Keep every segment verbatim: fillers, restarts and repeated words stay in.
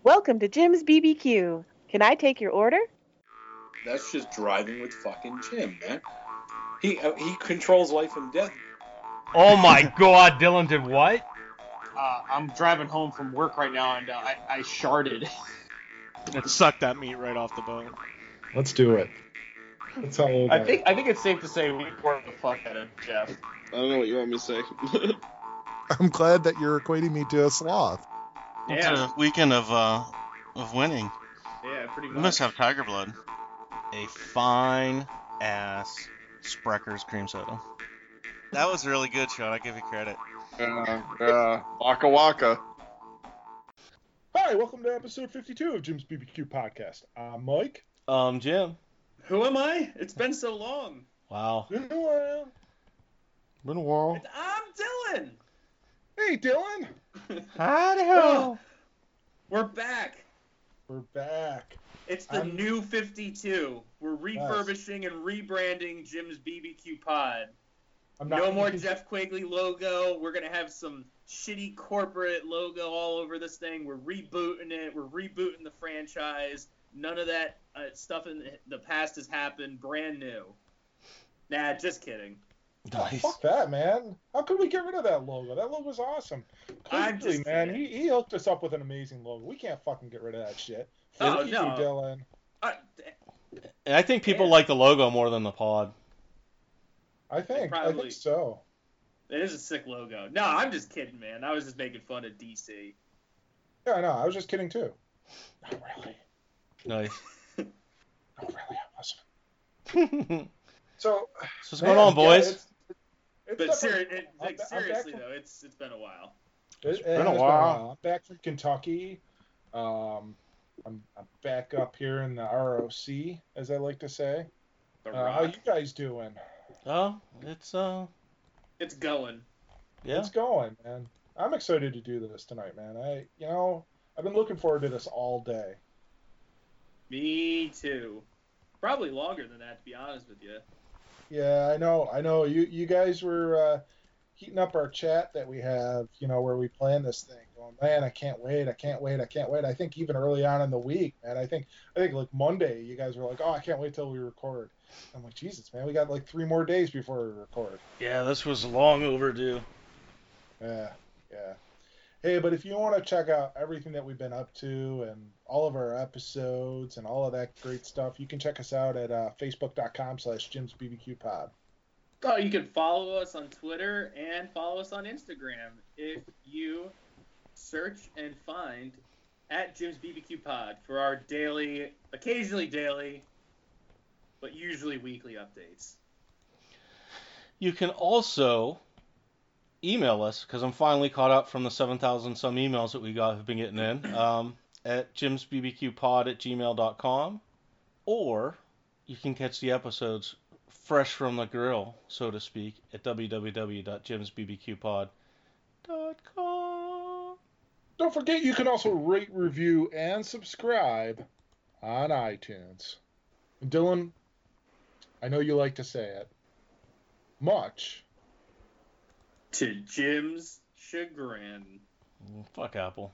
Welcome to Jim's B B Q. Can I take your order? That's just driving with fucking Jim, man. He uh, he controls life and death. Oh my God, Dylan did what? Uh, I'm driving home from work right now, and uh, I, I sharded. It sucked that meat right off the bone. Let's do it. That's how old I think I think it's safe to say we poured the fuck out of Jeff. I don't know what you want me to say. I'm glad that you're equating me to a sloth. It's Yeah, a weekend of uh of winning. yeah, pretty We much. must have tiger blood. A fine ass Sprecher's cream soda. That was really good, Sean. I give you credit. Yeah, yeah. Waka waka. Hi, welcome to episode fifty-two of Jim's B B Q podcast. I'm Mike. Um, Jim. Who am I? It's been so long. Wow. Been a while. Been a while. I'm Dylan. Hey, Dylan. Hi, We're back. We're back. It's the I'm- new fifty-two. We're refurbishing and rebranding Jim's B B Q Pod. I'm No more Jeff Quigley logo. We're gonna have some shitty corporate logo all over this thing. We're rebooting it. We're rebooting the franchise. None of that uh, stuff in the past has happened. Brand new. Nah, just kidding. Nice. Fuck that, man. How could we get rid of that logo? That logo's awesome. I'm Quigley, just man, kidding. he, he hooked us up with an amazing logo. We can't fucking get rid of that shit. Oh, Thank you, no. Dylan. Uh, And I think people Yeah. like the logo more than the pod. I think. I probably- think so. it is a sick logo. No, I'm just kidding, man. I was just making fun of D C. Yeah, I know. I was just kidding too. Not really. Nice. Not really. I wasn't. so So, what's man, going on, boys? yeah, it's, it's But definitely- seri- it, I'm like, ba- I'm back seriously from- though, it's it's been a while. It, it been a has while. I'm back from Kentucky. Um, I'm, I'm back up here in the R O C, as I like to say. The Uh, how Rock. you guys doing? Oh, it's uh, It's going. yeah. It's going, man. I'm excited to do this tonight, man. I, you know, I've been looking forward to this all day. Me too. Probably longer than that, to be honest with you. Yeah, I know. I know. You, you guys were uh, heating up our chat that we have, you know, where we plan this thing. Going, man, I can't wait. I can't wait. I can't wait. I think even early on in the week, man. I think, I think like Monday, you guys were like, oh, I can't wait till we record. I'm like, Jesus, man, we got like three more days before we record. Yeah, this was long overdue. Yeah, yeah. Hey, but if you want to check out everything that we've been up to and all of our episodes and all of that great stuff, you can check us out at uh, facebook.com slash Jim's BBQ Pod. Oh, you can follow us on Twitter and follow us on Instagram if you search and find at Jim's B B Q Pod for our daily, occasionally daily, but usually weekly updates. You can also email us, because I'm finally caught up from the seven thousand some emails that we got have been getting in, um, at jimsbbqpod at gmail dot com, or you can catch the episodes fresh from the grill, so to speak, at w w w dot jims b b q pod dot com. Don't forget you can also rate, review, and subscribe on iTunes. And Dylan, I know you like to say it. Much. To Jim's chagrin. Fuck Apple.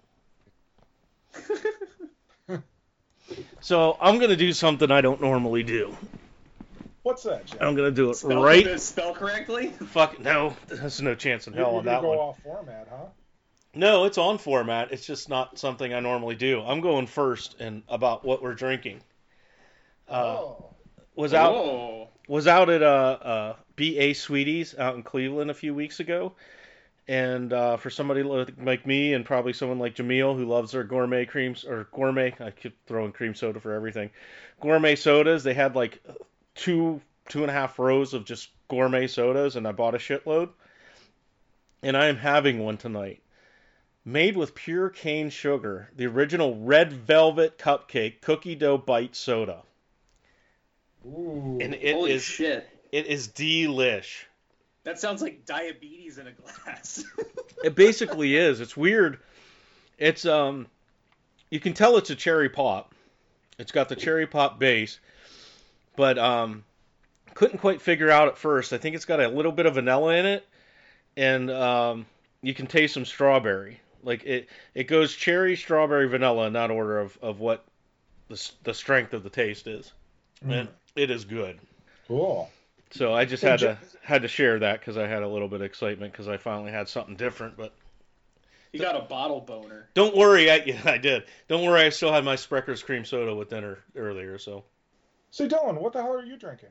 So I'm going to do something I don't normally do. What's that, Jeff? I'm going to do it Spell, right. Spell correctly? Fuck, no, there's no chance in You're, hell you're on gonna that go one. off format, huh? No, it's on format. It's just not something I normally do. I'm going first and about what we're drinking. Uh, oh. was out Whoa. was out at uh, uh, B A Sweeties out in Cleveland a few weeks ago, and uh, for somebody like me and probably someone like Jameel who loves their gourmet creams or gourmet, I keep throwing cream soda for everything. Gourmet sodas. They had like two two and a half rows of just gourmet sodas, and I bought a shitload. And I am having one tonight. Made with pure cane sugar, the original red velvet cupcake cookie dough bite soda. Ooh. And it Holy is shit. it is delish. That sounds like diabetes in a glass. It basically is. It's weird. It's um you can tell it's a cherry pop. It's got the cherry pop base, but um couldn't quite figure out at first. I think it's got a little bit of vanilla in it, and um you can taste some strawberry, Like it, it goes cherry, strawberry, vanilla in that order of, of what the s- the strength of the taste is, and Mm, it is good. cool. So I just Hey, had Jim, to had to share that because I had a little bit of excitement because I finally had something different. But He got a bottle boner. don't worry, I yeah, I did. Don't worry, I still had my Sprecher's cream soda with dinner earlier. So so Dylan, what the hell are you drinking?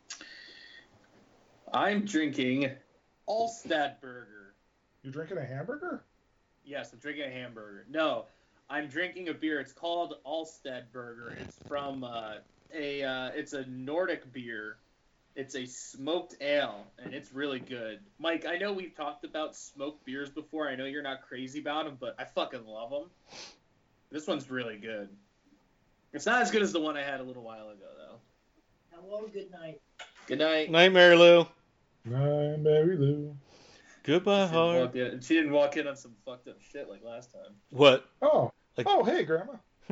I'm drinking Allstad Burger. You drinking a hamburger? Yes, I'm drinking a hamburger. No, I'm drinking a beer. It's called Allstad Burger. It's from uh, a uh, it's a Nordic beer. It's a smoked ale, and it's really good. Mike, I know we've talked about smoked beers before. I know you're not crazy about them, but I fucking love them. This one's really good. It's not as good as the one I had a little while ago, though. Hello, good night. Good night. night, Mary Lou. Hi, Mary Lou. Goodbye, She didn't, heart. walk in, she didn't walk in on some fucked up shit like last time. What? Oh, Like- oh, hey, Grandma.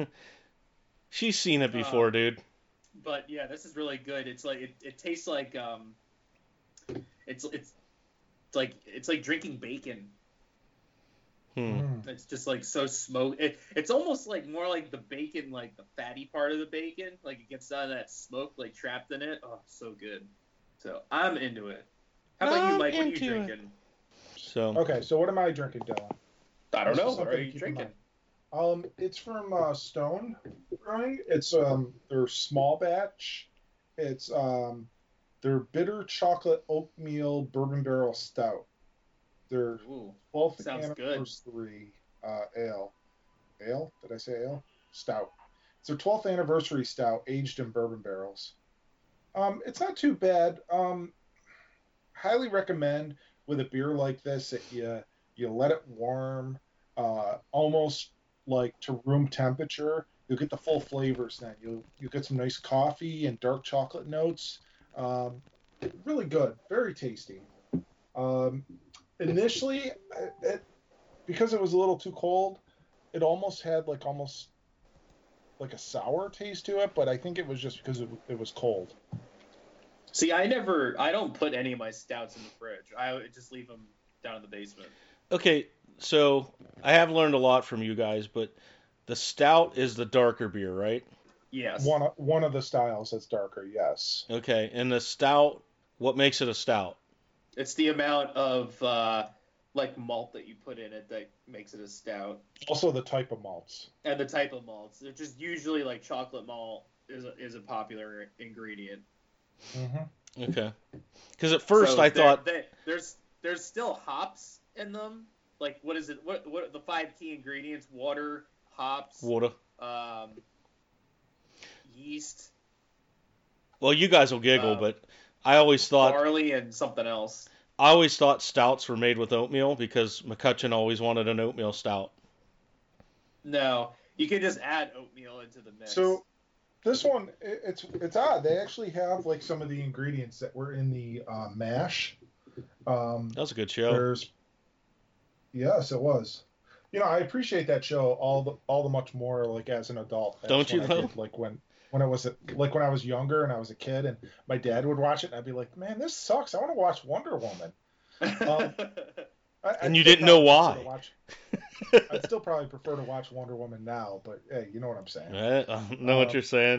She's seen it before, Uh, dude. But yeah, this is really good. It's like it, it tastes like um, it's it's it's like it's like drinking bacon. Hmm. Mm. It's just like so smoked. It, it's almost like more like the bacon, like the fatty part of the bacon. Like it gets out of that smoke, like trapped in it. Oh, so good. So I'm into it. How about I'm you, Mike? What are you into it. drinking? So Okay, so what am I drinking, Dylan? I don't This know. is What something are to you keep in drinking? Um, it's from uh, Stone Brewing. It's um their small batch. It's um their bitter chocolate oatmeal bourbon barrel stout. Their Ooh, twelfth Sounds good. anniversary uh, ale. Ale? Did I say ale? Stout. It's their twelfth anniversary stout, aged in bourbon barrels. Um, it's not too bad. Um, highly recommend with a beer like this that you you let it warm, uh, almost like to room temperature. You'll get the full flavors then. You'll you get some nice coffee and dark chocolate notes. Um, really good, very tasty. Um, initially, it, it because it was a little too cold, it almost had like almost like a sour taste to it. But I think it was just because it, it was cold. See, I never, I don't put any of my stouts in the fridge. I would just leave them down in the basement. okay, so I have learned a lot from you guys, but the stout is the darker beer, right? Yes. One one of the styles that's darker, yes. Okay, and the stout, what makes it a stout? It's the amount of uh, like malt that you put in it that makes it a stout, Also the type of malts. and the type of malts. They're just usually like chocolate malt is a, is a popular ingredient. Mm-hmm. Okay, because at first So I there- thought, they, there's there's still hops in them. Like what is it? What what are the five key ingredients? Water, hops, water. um, yeast, Well, you guys will giggle, Um, but I always thought barley, and something else. I always thought stouts were made with oatmeal because McCutcheon always wanted an oatmeal stout. No, you can just add oatmeal into the mix. So this one, it, it's it's odd. They actually have like some of the ingredients that were in the uh, mash. Um, That was a good show. there's, yes, it was. You know, I appreciate that show all the all the much more like as an adult. That's Don't you, when I though? did, like when when I was a, like when I was younger and I was a kid and my dad would watch it and I'd be like, man, this sucks. I want to watch Wonder Woman. um, I, I'd And you still didn't know probably why. prefer to watch- I'd still probably prefer to watch Wonder Woman now, but hey, you know what I'm saying. Right? I know what Um, you're saying.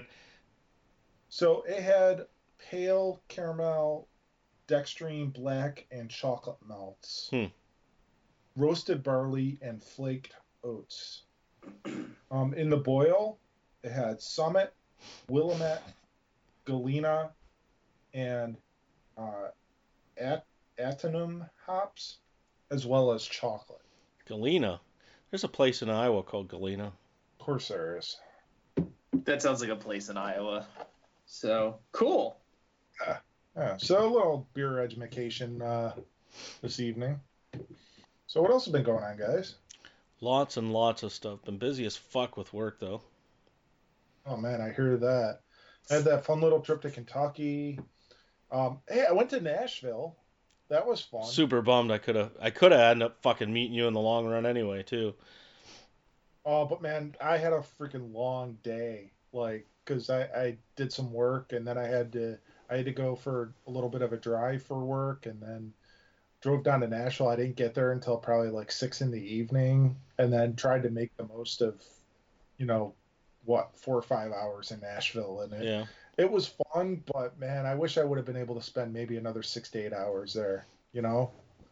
So it had pale caramel, dextrine, black, and chocolate malts, Hmm. roasted barley, and flaked oats. Um, in the boil, it had Summit, Willamette, Galena, and uh, At- Atenum hops, as well as chocolate. Galena. There's a place in Iowa called Galena. Of course there is. That sounds like a place in Iowa. So cool. Yeah, so a little beer education uh, this evening. So what else has been going on, guys? Lots and lots of stuff. Been busy as fuck with work though. Oh man, I hear that. I had that fun little trip to Kentucky. Um, hey, I went to Nashville. That was fun. Super bummed. I could have. I could have ended up fucking meeting you in the long run anyway too. Oh, but man, I had a freaking long day. Like, cause I, I did some work and then I had to I had to go for a little bit of a drive for work and then drove down to Nashville. I didn't get there until probably like six in the evening, and then tried to make the most of, you know, what four or five hours in Nashville, and it Yeah. it was fun. But man, I wish I would have been able to spend maybe another six to eight hours there. You know.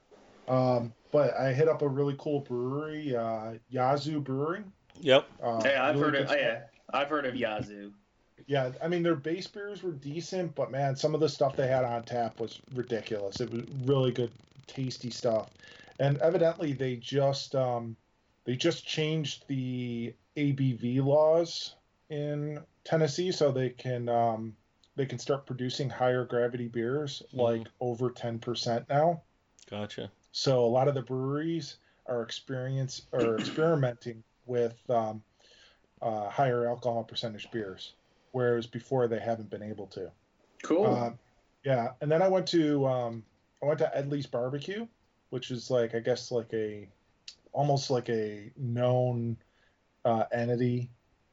Um, but I hit up a really cool brewery, uh, Yazoo Brewery. Yep. Uh, Hey, I've really heard of. good Oh, stuff. yeah, I've heard of Yazoo. Yeah, I mean their base beers were decent, but man, some of the stuff they had on tap was ridiculous. It was really good, tasty stuff. And evidently they just um, they just changed the A B V laws in Tennessee so they can um, they can start producing higher gravity beers, like over ten percent now. Gotcha. So a lot of the breweries are experience or experimenting with um, uh, higher alcohol percentage beers, whereas before they haven't been able to. Cool. Um, yeah, and then I went to um, I went to Edley's Barbecue, which is like I guess like a almost like a known uh, entity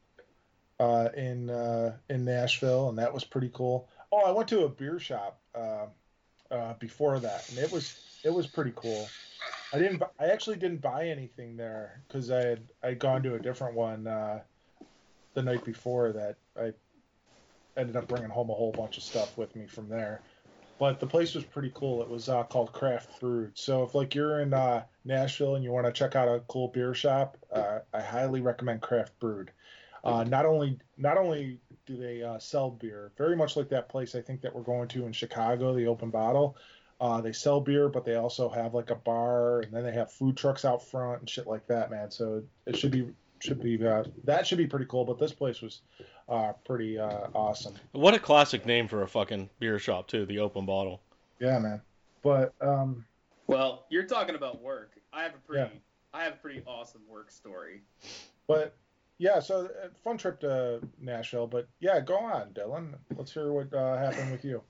uh, in uh, in Nashville, and that was pretty cool. Oh, I went to a beer shop uh, uh, before that, and it was it was pretty cool. I didn't. bu- I actually didn't buy anything there because I had I'd gone to a different one uh, the night before that. I ended up bringing home a whole bunch of stuff with me from there. But the place was pretty cool. It was uh, called Craft Brewed. So if like you're in uh, Nashville and you want to check out a cool beer shop, uh, I highly recommend Craft Brewed. Uh, not only not only do they uh, sell beer, very much like that place I think that we're going to in Chicago, the Open Bottle. Uh, they sell beer, but they also have like a bar, and then they have food trucks out front and shit like that, man. So it should be should be uh, that should be pretty cool. But this place was uh, pretty uh, awesome. What a classic name for a fucking beer shop too, the Open Bottle. Yeah, man. But um, Well, you're talking about work. I have a pretty, Yeah. I have a pretty awesome work story. but yeah, so uh, fun trip to Nashville. But yeah, go on, Dylan. Let's hear what uh, happened with you.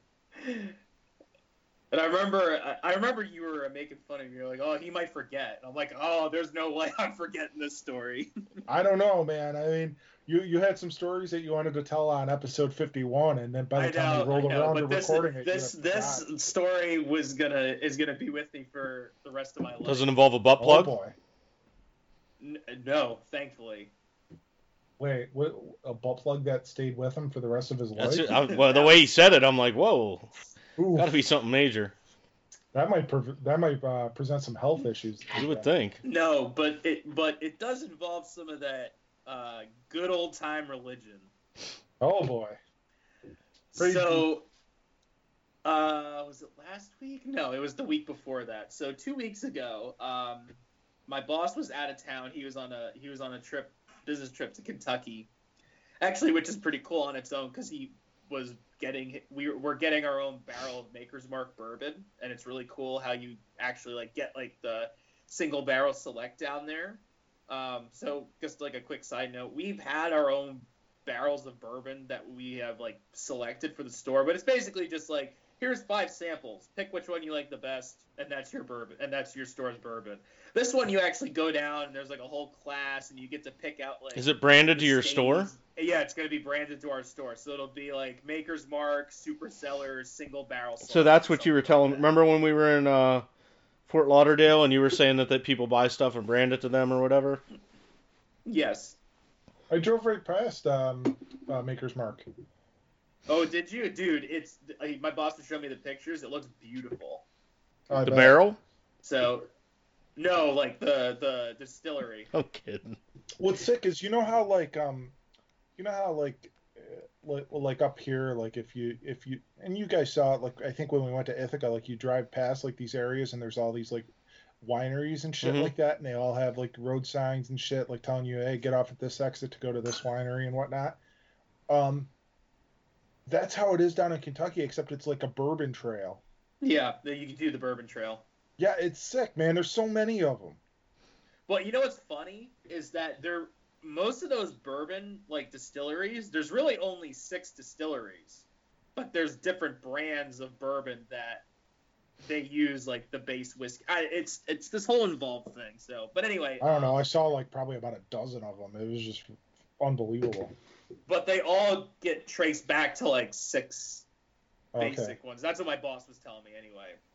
And I remember, I, I remember you were making fun of me. You're like, oh, he might forget. And I'm like, oh, there's no way I'm forgetting this story. I don't know, man. I mean, you you had some stories that you wanted to tell on episode fifty-one, and then by the I time know, you rolled I know, around but to this recording it, this you had this forgot. story was gonna is gonna be with me for the rest of my life. Does it involve a butt Oh plug? boy. N- no, thankfully. Wait, what, a butt plug that stayed with him for the rest of his That's life? it. I, well, the way he said it, I'm like, whoa, Ooh, gotta be something major. that might pre- that might uh, present some health issues. You would think. No, but it but it does involve some of that uh, good old time religion. Oh boy. Pretty So, uh, was it last week? No, it was the week before that. So two weeks ago, um, my boss was out of town. He was on a he was on a trip, business trip to Kentucky, actually, which is pretty cool on its own because he was getting we were, we're getting our own barrel of Maker's Mark bourbon, and it's really cool how you actually like get like the single barrel select down there. Um, so just like a quick side note, we've had our own barrels of bourbon that we have like selected for the store, but it's basically just like here's five samples, pick which one you like the best, and that's your bourbon, and that's your store's bourbon. This one you actually go down and there's like a whole class, and you get to pick out like. Is it branded to the your stains. store? Yeah, it's gonna be branded to our store, so it'll be like Maker's Mark, Super Sellers, single barrel. So that's what you were something telling. like that. Remember when we were in uh, Fort Lauderdale and you were saying that, that people buy stuff and brand it to them or whatever? Yes. I drove right past um, uh, Maker's Mark. Oh, did you, dude? It's uh, my boss was showing me the pictures. It looks beautiful. I The bet. barrel? So, no, like the the distillery. I'm kidding. What's sick is you know how like um, you know how like, uh, like well, like up here like if you if you and you guys saw it like I think when we went to Ithaca like you drive past like these areas and there's all these like wineries and shit Mhm. like that and they all have like road signs and shit like telling you hey get off at this exit to go to this winery and whatnot. Um, that's how it is down in Kentucky except it's like a bourbon trail. Yeah, then you can do the Bourbon Trail. Yeah, it's sick, man. There's so many of them. Well, you know what's funny is that there most of those bourbon like distilleries. There's really only six distilleries, but there's different brands of bourbon that they use like the base whiskey. I, it's it's this whole involved thing. So, but anyway, I don't know. I saw like probably about a dozen of them. It was just unbelievable. but they all get traced back to like six Okay. basic ones. That's what my boss was telling me anyway.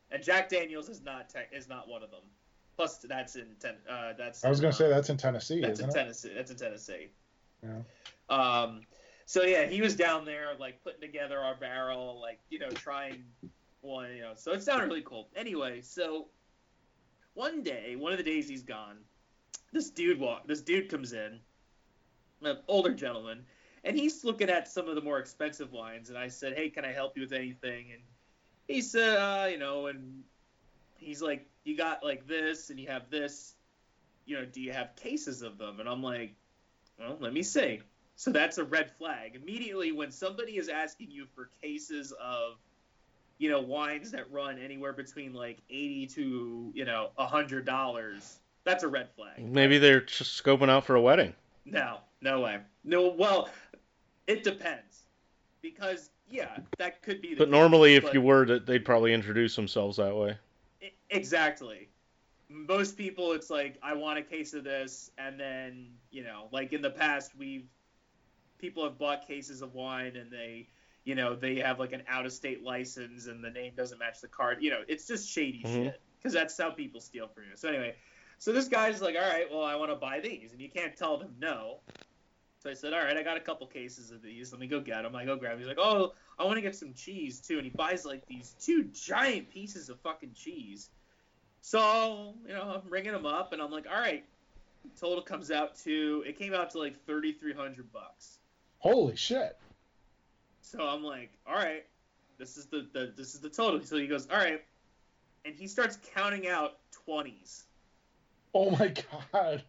and Jack Daniels is not te- is not one of them. Plus, that's in ten. Uh, that's. I was gonna uh, say that's in Tennessee, That's isn't in it? Tennessee. That's in Tennessee. Yeah. Um. So yeah, he was down there like putting together our barrel, like you know, trying one, you know. So it sounded really cool. Anyway, so one day, one of the days he's gone, this dude walk. This dude comes in, an older gentleman, and he's looking at some of the more expensive wines. And I said, "Hey, can I help you with anything?" And he said, uh, "You know," and he's like, "You got like this, and you have this. You know, do you have cases of them?" And I'm like, "Well, let me see." So that's a red flag. Immediately when somebody is asking you for cases of, you know, wines that run anywhere between like eighty to, you know, one hundred dollars, that's a red flag. Maybe they're just scoping out for a wedding. No, no way. No, well, it depends. Because, yeah, that could be the But case, normally, if but- you were, to, they'd probably introduce themselves that way. I- Exactly. Most people, it's like, I want a case of this, and then, you know, like in the past, we've, people have bought cases of wine, and they, you know, they have like an out-of-state license, and the name doesn't match the card. You know, it's just shady Mhm. shit, because that's how people steal from you. So anyway, so this guy's like, all right, well, I want to buy these, and you can't tell them no. So I said, all right, I got a couple cases of these. Let me go get them. I go grab them. He's like, oh, I want to get some cheese, too. And he buys, like, these two giant pieces of fucking cheese. So, you know, I'm ringing them up, and I'm like, all right. Total comes out to, it came out to, like, thirty-three hundred bucks. Holy shit. So I'm like, all right, this is the, the this is the total. So he goes, all right. And he starts counting out twenties. Oh my god.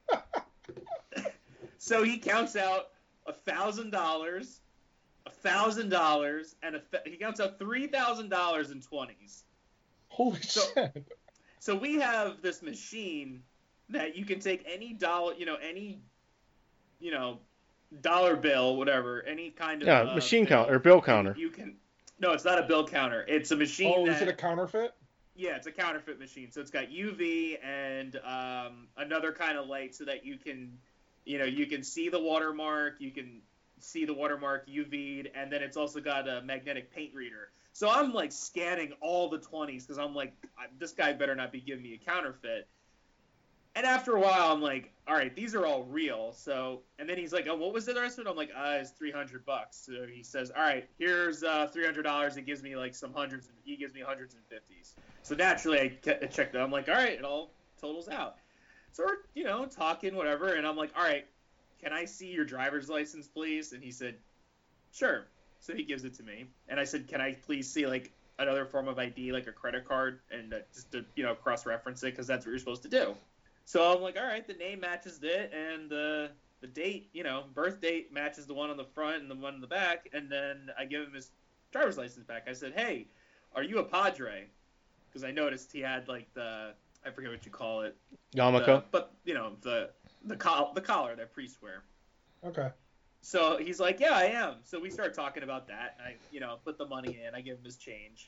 So he counts out a thousand dollars, a thousand dollars, and a th- he counts out three thousand dollars in twenties. Holy So- shit. So we have this machine that you can take any dollar, you know, any, you know, dollar bill, whatever, any kind of Yeah, uh, machine bill, count or bill counter. You can. No, it's not a bill counter. It's a machine. Oh, that, is it a counterfeit? Yeah, it's a counterfeit machine. So it's got U V and um, another kind of light so that you can, you know, you can see the watermark, you can see the watermark U V'd, and then it's also got a magnetic paint reader. So I'm like scanning all the twenties because I'm like, I- this guy better not be giving me a counterfeit. And after a while, I'm like, all right, these are all real. So, and then he's like, oh, what was the rest of it? I'm like, uh, it's three hundred bucks. So he says, all right, here's uh, three hundred dollars. It gives me like some hundreds. And, he gives me hundreds and fifties. So naturally, I ke- checked it. I'm like, all right, it all totals out. So we're, you know, talking, whatever. And I'm like, all right, can I see your driver's license, please? And he said, sure. So he gives it to me. And I said, can I please see like another form of I D, like a credit card, and uh, just to, you know, cross-reference it because that's what you're supposed to do. So I'm like, all right, the name matches it, and the the date, you know, birth date matches the one on the front and the one in the back, and then I give him his driver's license back. I said, hey, are you a Padre? Because I noticed he had like the, I forget what you call it, Yarmulke. the, but you know the the col- the collar that priests wear. Okay. So he's like, yeah, I am. So we start talking about that, and I, you know, put the money in. I give him his change.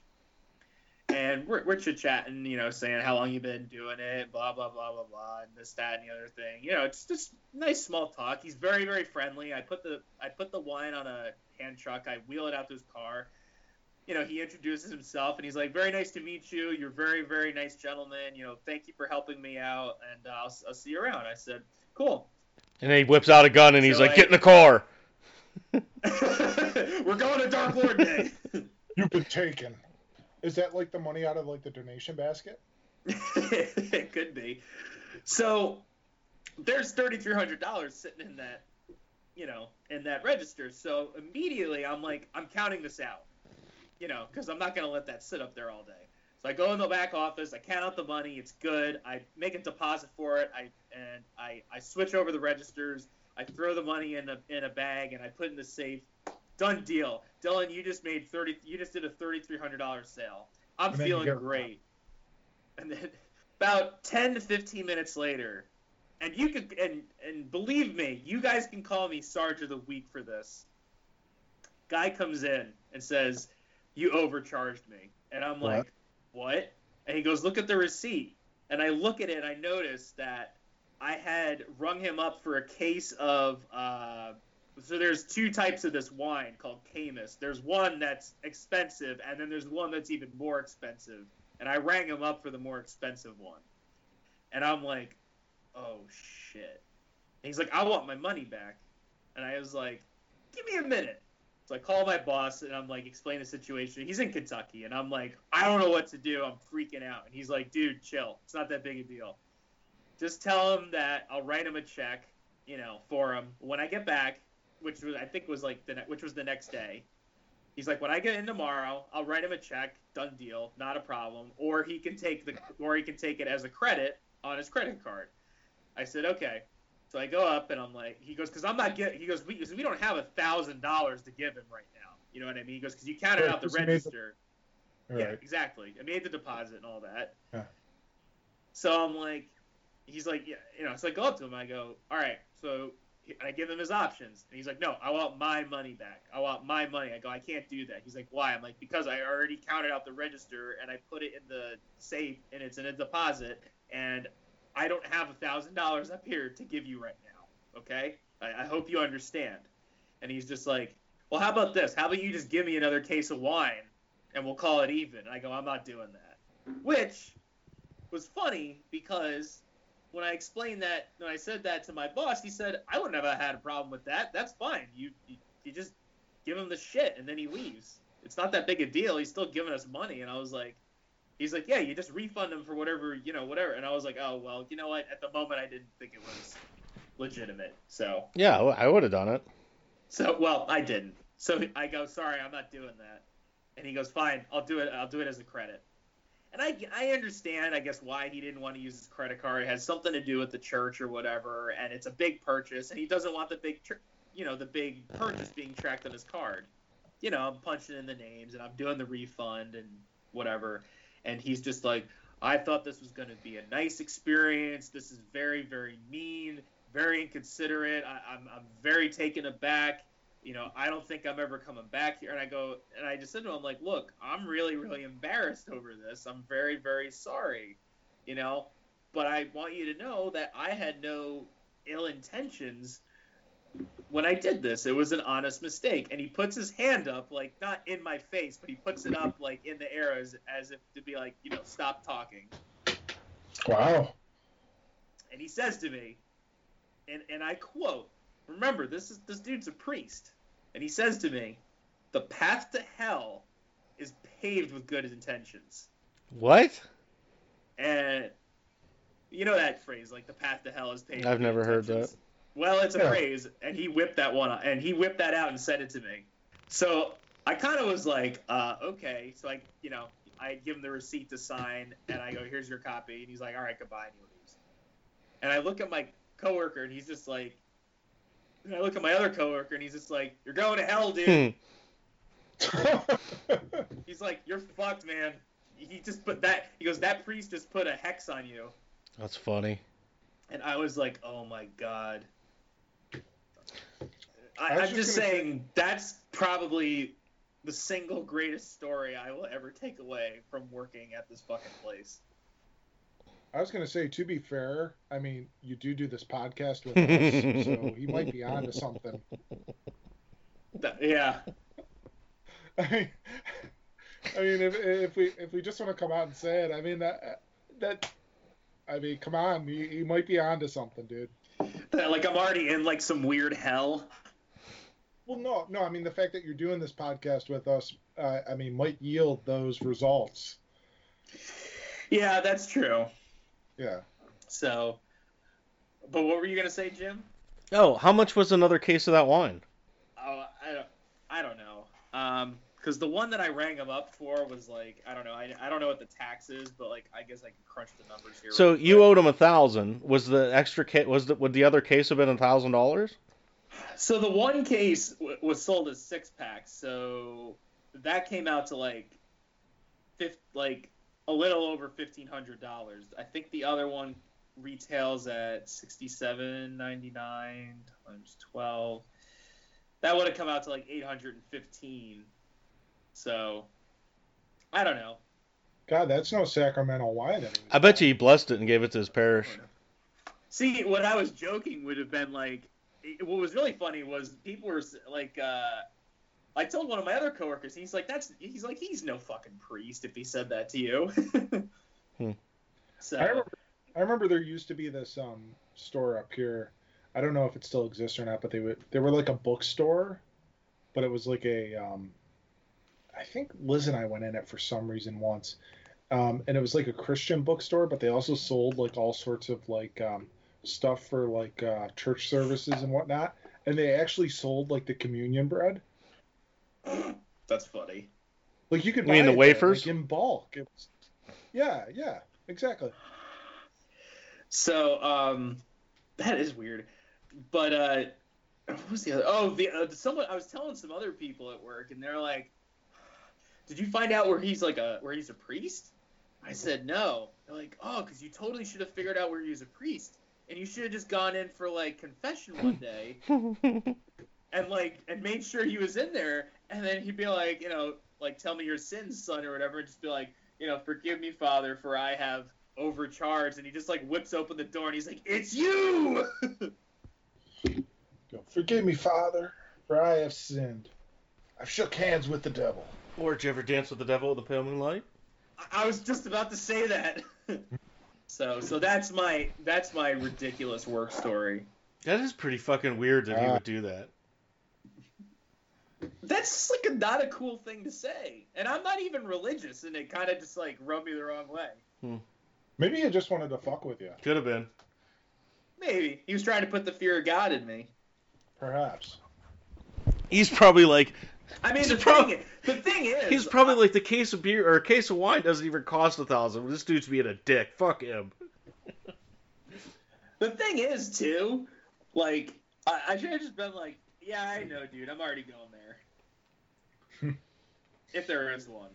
And we're, we're chit-chatting, you know, saying how long you been doing it, blah, blah, blah, blah, blah, and this, that, and the other thing. You know, it's just nice small talk. He's very, very friendly. I put the I put the wine on a hand truck. I wheel it out to his car. You know, he introduces himself, and he's like, very nice to meet you. You're very, very nice gentleman. You know, thank you for helping me out, and uh, I'll, I'll see you around. I said, cool. And then he whips out a gun and he's So like, I- get in the car. We're going to Dark Lord Day. You've been taken. Is that like the money out of like the donation basket? It could be. So there's thirty-three hundred dollars sitting in that, you know, in that register. So immediately I'm like, I'm counting this out, you know, because I'm not going to let that sit up there all day. So I go in the back office, I count out the money, it's good. I make a deposit for it, I and I, I switch over the registers. I throw the money in a in a bag and I put it in the safe. Done deal. Dylan, you just made thirty. You just did a thirty-three hundred dollars sale. I'm And then you feeling get- great. And then about ten to fifteen minutes later, and you could and and believe me, you guys can call me Sarge of the Week for this. Guy comes in and says, "You overcharged me," and I'm What? like, "What?" And he goes, "Look at the receipt." And I look at it and I notice that I had rung him up for a case of. Uh, So there's two types of this wine called Camus. There's one that's expensive, and then there's one that's even more expensive. And I rang him up for the more expensive one. And I'm like, oh, shit. And he's like, I want my money back. And I was like, give me a minute. So I call my boss, and I'm like, explain the situation. He's in Kentucky, and I'm like, I don't know what to do. I'm freaking out. And he's like, dude, chill. It's not that big a deal. Just tell him that I'll write him a check, you know, for him. When I get back, which was I think was like the ne- which was the next day, he's like, when I get in tomorrow, I'll write him a check. Done deal. Not a problem. Or he can take the or he can take it as a credit on his credit card. I said, okay. So I go up and I'm like, he goes, because I'm not getting, he goes, we, we don't have a thousand dollars to give him right now. You know what I mean? He goes, because you counted Right, out the 'cause you made the- register. All Yeah, right. exactly. I made the deposit and all that. Yeah. So I'm like, he's like, yeah, you know, so I go up to him. I go, all right. So I give him his options. And he's like, no, I want my money back. I want my money. I go, I can't do that. He's like, why? I'm like, because I already counted out the register and I put it in the safe and it's in a deposit. And I don't have a thousand dollars up here to give you right now. Okay? I, I hope you understand. And he's just like, well, how about this? How about you just give me another case of wine and we'll call it even? And I go, I'm not doing that. Which was funny because when I explained that, when I said that to my boss, he said, I wouldn't have had a problem with that. That's fine. You, you, you just give him the shit and then he leaves. It's not that big a deal. He's still giving us money. And I was like, he's like, yeah, you just refund him for whatever, you know, whatever. And I was like, oh, well, you know what? At the moment, I didn't think it was legitimate. So, Yeah, I would have done it. so well, I didn't. So I go, sorry, I'm not doing that. And he goes, fine, I'll do it. I'll do it as a credit. And I, I understand, I guess, why he didn't want to use his credit card. It has something to do with the church or whatever, and it's a big purchase, and he doesn't want the big, tr- you know, the big purchase being tracked on his card. You know, I'm punching in the names, and I'm doing the refund and whatever. And he's just like, I thought this was going to be a nice experience. This is very, very mean, very inconsiderate. I, I'm, I'm very taken aback. You know, I don't think I'm ever coming back here. And I go, and I just said to him, like, look, I'm really, really embarrassed over this. I'm very, very sorry, you know, but I want you to know that I had no ill intentions when I did this. It was an honest mistake. And he puts his hand up, like, not in my face, but he puts it up, like, in the air as, as if to be like, you know, stop talking. Wow. And he says to me, and, and I quote, remember, this is this dude's a priest. And he says to me, the path to hell is paved with good intentions. What? And you know that phrase, like the path to hell is paved I've with never good heard intentions? that. Well, it's a Yeah. phrase, and he whipped that one, and he whipped that out and sent it to me. So I kind of was like, uh, okay. So I, you know, I give him the receipt to sign, and I go, here's your copy. And he's like, all right, goodbye, and he leaves. And I look at my coworker, and he's just like, and I look at my other coworker, and he's just like, you're going to hell, dude. Hmm. He's like, you're fucked, man. He just put that, he goes, that priest just put a hex on you. That's funny. And I was like, oh my God. I I, was I'm just just gonna saying, that's probably the single greatest story I will ever take away from working at this fucking place. I was going to say, to be fair, I mean, you do do this podcast with us, so he might be onto something. That- yeah. I mean, I mean, if, if we if we just want to come out and say it, I mean that that, I mean, come on, he, he might be onto something, dude. That, like, I'm already in, like, some weird hell. Well, no, no, I mean the fact that you're doing this podcast with us, uh, I mean, might yield those results. Yeah, that's true. Yeah. So, but what were you going to say, Jim? Oh, how much was another case of that wine? Oh, I don't, I don't know. Um, because the one that I rang him up for was like, I don't know, I, I don't know what the tax is, but like, I guess I can crunch the numbers here. So real you quick. owed him a thousand. Was the extra case? Was the would the other case have been a thousand dollars? So the one case w- was sold as six packs, so that came out to like, fifth, like a little over fifteen hundred dollars. I think the other one retails at sixty-seven ninety-nine times twelve. That would have come out to like eight hundred fifteen. So, I don't know. God, that's no Sacramento wine. Anymore. I bet you he blessed it and gave it to his parish. See, what I was joking would have been like, it- what was really funny was people were s- like, uh, I told one of my other coworkers, he's like, that's, he's like, he's no fucking priest if he said that to you. Hmm. So, I remember, I remember there used to be this um store up here. I don't know if it still exists or not, but they would they were like a bookstore, but it was like a um. I think Liz and I went in it for some reason once, um, and it was like a Christian bookstore, but they also sold like all sorts of like um stuff for like uh, church services and whatnot, and they actually sold like the communion bread. that's funny. Like you could You buy mean the it there, wafers? like, in bulk. It was, yeah, yeah, exactly. So, um, that is weird. But, uh, what was the other? Oh, the uh, someone I was telling some other people at work, and they're like, "Did you find out where he's like a where he's a priest?" I said no. They're like, "Oh, because you totally should have figured out where he was a priest, and you should have just gone in for like confession one day, and like and made sure he was in there, and then he'd be like, you know, like tell me your sins, son, or whatever, and just be like, you know, forgive me, Father, for I have overcharged," and he just like whips open the door and he's like, "It's you." Go, forgive me, Father, for I have sinned. I've shook hands with the devil. Or did you ever dance with the devil in the pale moonlight? I I was just about to say that. so so that's my that's my ridiculous work story. That is pretty fucking weird that he Uh, would do that. That's just like a, not a cool thing to say, and I'm not even religious, and it kind of just like rubbed me the wrong way. Maybe he just wanted to fuck with you. Could have been. Maybe he was trying to put the fear of God in me. Perhaps. He's probably like, I mean, He's the prob- thing the thing is, he's probably like the case of beer or a case of wine doesn't even cost a thousand. This dude's being a dick. Fuck him. the thing is too, like I, I should have just been like, yeah, I know, dude, I'm already going there. If there is one.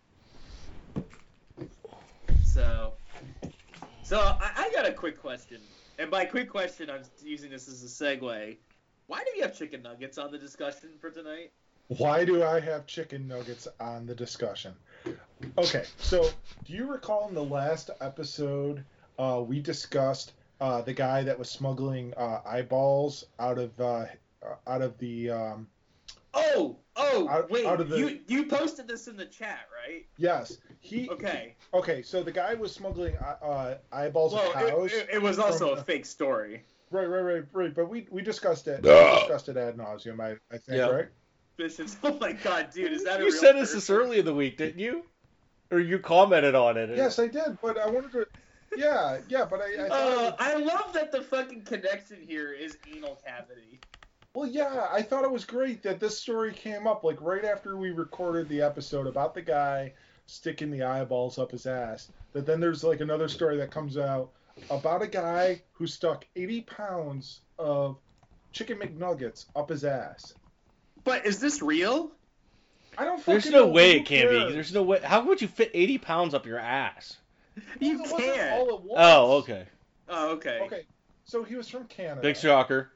So, so I, I got a quick question, and by quick question, I'm using this as a segue. Why do you have chicken nuggets on the discussion for tonight? Why do I have chicken nuggets on the discussion? Okay, so do you recall in the last episode uh, we discussed uh, the guy that was smuggling uh, eyeballs out of uh, out of the um, Oh, oh, Out- wait, out of the- you you posted this in the chat, right? yes he Okay. okay so the guy was smuggling uh, uh, eyeballs Well, of cows. it, it, it was also from a the- fake story. Right, right, right, right. But we we discussed it. Duh. We discussed it ad nauseum. I, I think, Yeah. right? Bishops. Oh my god, dude, is that a You real said us this person? early in the week, didn't you? Or you commented on it. Yes, I did. But I wanted to. Yeah, yeah. But I. I thought it Uh, was- I love that the fucking connection here is anal cavity. Well, yeah, I thought it was great that this story came up like right after we recorded the episode about the guy sticking the eyeballs up his ass. That then there's like another story that comes out about a guy who stuck eighty pounds of chicken McNuggets up his ass. But is this real? I don't fucking There's no know. way Who it can't be. cares? There's no way. How would you fit eighty pounds up your ass? You Well, it wasn't can't. all at once. Oh, okay. Oh, okay. Okay, so he was from Canada. Big shocker.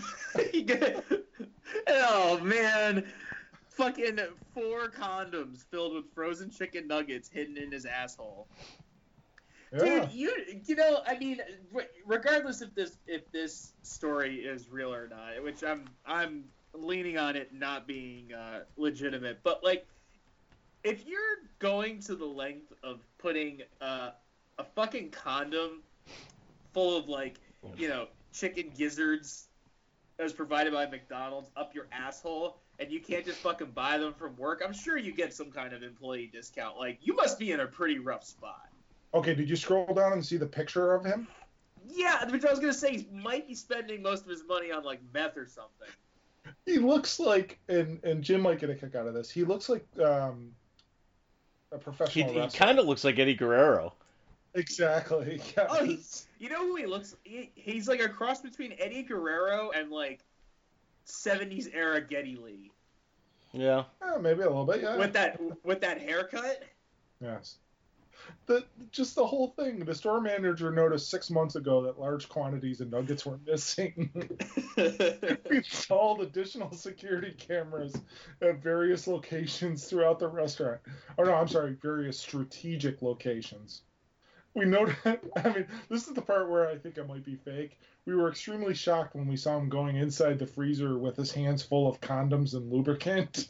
Oh man, fucking four condoms filled with frozen chicken nuggets hidden in his asshole. Yeah. Dude, you you know, I mean, re- regardless if this if this story is real or not, which I'm I'm leaning on it not being uh, legitimate, but like, if you're going to the length of putting uh, a fucking condom full of like, you know, chicken gizzards as provided by McDonald's up your asshole, and you can't just fucking buy them from work, I'm sure you get some kind of employee discount. Like, you must be in a pretty rough spot. Okay, did you scroll down and see the picture of him? Yeah, which I was gonna say, he might be spending most of his money on like meth or something. He looks like, and and Jim might get a kick out of this. He looks like um, a He, professional he wrestler. kind of looks like Eddie Guerrero. Exactly. Yeah. Oh, he's you know who he looks? He, he's like a cross between Eddie Guerrero and like seventies era Geddy Lee Yeah. Yeah, maybe a little bit. Yeah. with that with that haircut. Yes. The just the whole thing. The store manager noticed six months ago that large quantities of nuggets were missing. We installed additional security cameras at various locations throughout the restaurant. Oh no, I'm sorry, various strategic locations. we noted. I mean, this is the part where I think I might be fake. We were extremely shocked when we saw him going inside the freezer with his hands full of condoms and lubricant.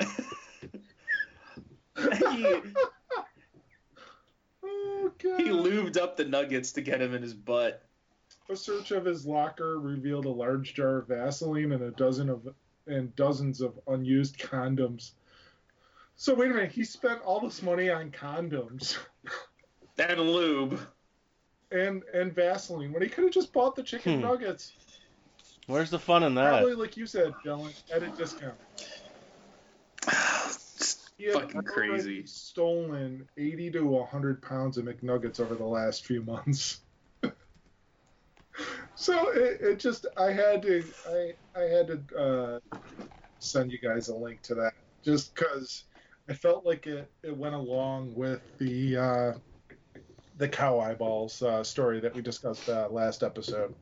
he, Oh god! he lubed up the nuggets to get him in his butt. A search of his locker revealed a large jar of Vaseline and a dozen of and dozens of unused condoms. So wait a minute, he spent all this money on condoms And lube. and and Vaseline when he could have just bought the chicken Hmm. nuggets. Where's the fun in that? Probably like you said, Dylan, at a discount. He had Fucking already crazy. stolen eighty to one hundred pounds of McNuggets over the last few months. So it, it just I had to I I had to uh, send you guys a link to that just because I felt like it, it went along with the uh, the cow eyeballs uh, story that we discussed uh, last episode.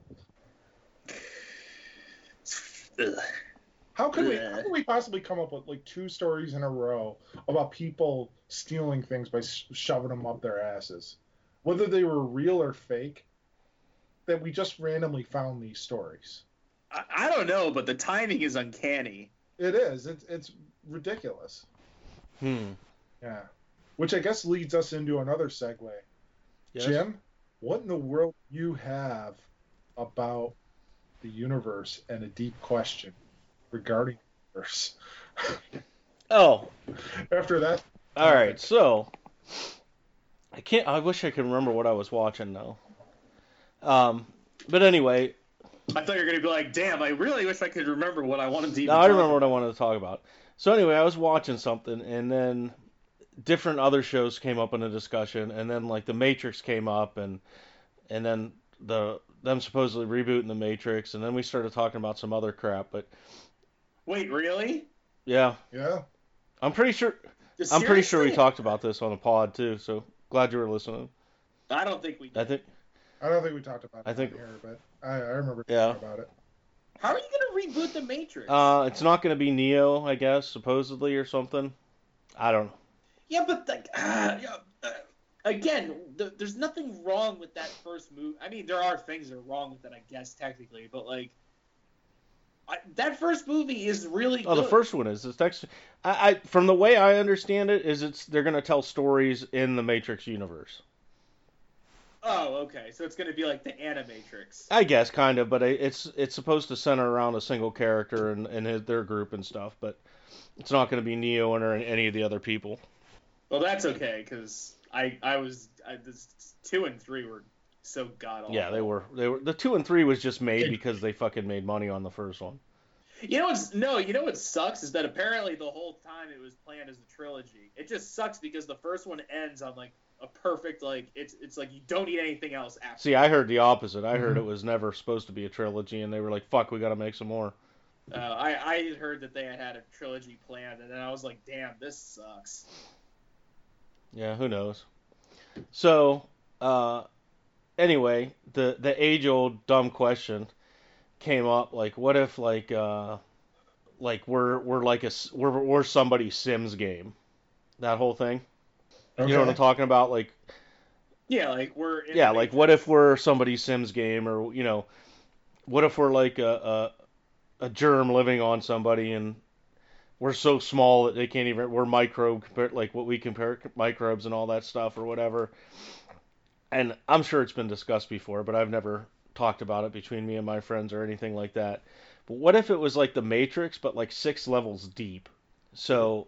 Ugh. How could we Ugh. how could we possibly come up with like two stories in a row about people stealing things by sh- shoving them up their asses, whether they were real or fake? That we just randomly found these stories. I, I don't know, but the timing is uncanny. It is. It's it's ridiculous. Hmm. Yeah. Which I guess leads us into another segue. Yes? Jim, what in the world do you have about the universe and a deep question regarding the universe? Oh, After that, all right. So I can't. I wish I could remember what I was watching now. Um, but anyway, I thought you were going to be like, damn, I really wish I could remember what I wanted to even now I talk remember what I about. wanted to talk about. So anyway, I was watching something, and then different other shows came up in a discussion, and then like The Matrix came up, and and then the them supposedly rebooting The Matrix, and then we started talking about some other crap. But Wait, really? yeah, yeah. I'm pretty sure. I'm pretty sure we Seriously? talked about this on the pod too. So glad you were listening. I don't think we did. I think. I don't think we talked about it I think- on here, but I, I remember Yeah. talking about it. How are you going to reboot The Matrix? Uh, it's not going to be Neo, I guess, supposedly or something. I don't know. yeah, but like, uh, yeah, uh, again, th- there's nothing wrong with that first movie. I mean, there are things that are wrong with it, I guess, technically, but like, I, that first movie is really Oh, good. the first one is. It's next. I, I from the way I understand it, is it's they're going to tell stories in the Matrix universe. Oh, okay. So it's going to be like the Animatrix. I guess kind of, but it's it's supposed to center around a single character and and his, their group and stuff. But it's not going to be Neo or any of the other people. Well, that's okay because I I was I, this, two and three were so god awful. Yeah, they were. They were. The two and three was just made because they fucking made money on the first one. You know what's no, you know what sucks is that apparently the whole time it was planned as a trilogy. It just sucks because the first one ends on like a perfect like it's it's like you don't need anything else after. See, I heard the opposite. I heard Mhm. it was never supposed to be a trilogy, and they were like, "Fuck, we got to make some more." Uh, I I had heard that they had had a trilogy planned, and then I was like, damn, this sucks. Yeah, who knows? So, uh, anyway, the the age old dumb question came up. Like, what if like uh, like we're we're like a s- we're we're somebody's Sims game, that whole thing. Okay. You know what I'm talking about? Like, Yeah, like we're in yeah, the like Matrix. what if we're somebody's Sims game, or you know, what if we're like a a, a germ living on somebody and we're so small that they can't even we're microbe compared like what we compare microbes and all that stuff or whatever. And I'm sure it's been discussed before, but I've never talked about it between me and my friends or anything like that. But what if it was like the Matrix, but like six levels deep? So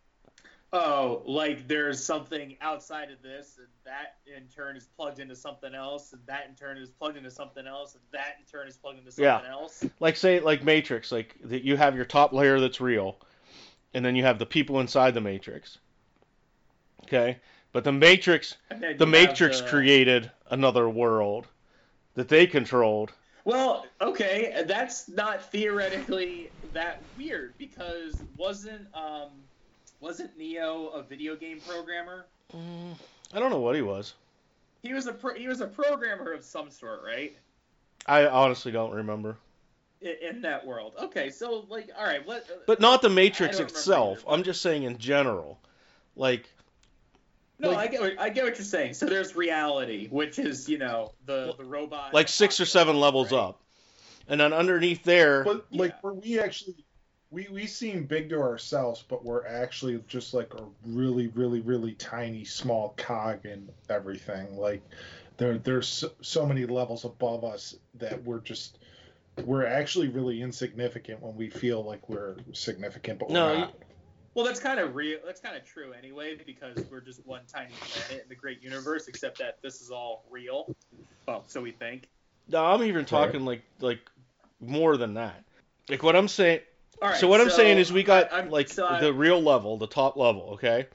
Oh, like there's something outside of this, and that in turn is plugged into something else, and that in turn is plugged into something else, and that in turn is plugged into something Yeah. else. like say like Matrix, like that you have your top layer that's real, and then you have the people inside the Matrix. Okay? But the Matrix And then the you have Matrix the- created another world that they controlled. Well, okay, that's not theoretically that weird because wasn't um wasn't Neo a video game programmer? Mm, I don't know what he was. He was a pro- he was a programmer of some sort, right? I honestly don't remember. In, in that world. Okay, so like, all right, let. But not the I Matrix don't remember itself. either, but- I'm just saying in general. Like, No, No, Like- I get what, I get what you're saying. So there's reality, which is you know the the robot. Like six or seven levels right? up. And then underneath there, But like Yeah. where we actually we we seem big to ourselves, but we're actually just like a really really really tiny small cog in everything. Like there there's so, so many levels above us that we're just we're actually really insignificant when we feel like we're significant, but we're No, not. Well, that's kind of real. That's kind of true anyway, because we're just one tiny planet in the great universe. Except that this is all real. Well, so we think. no, I'm even talking like like more than that. Like what I'm saying. All right. so what I'm saying is we got I- I'm- like so I- the real level, the top level, okay?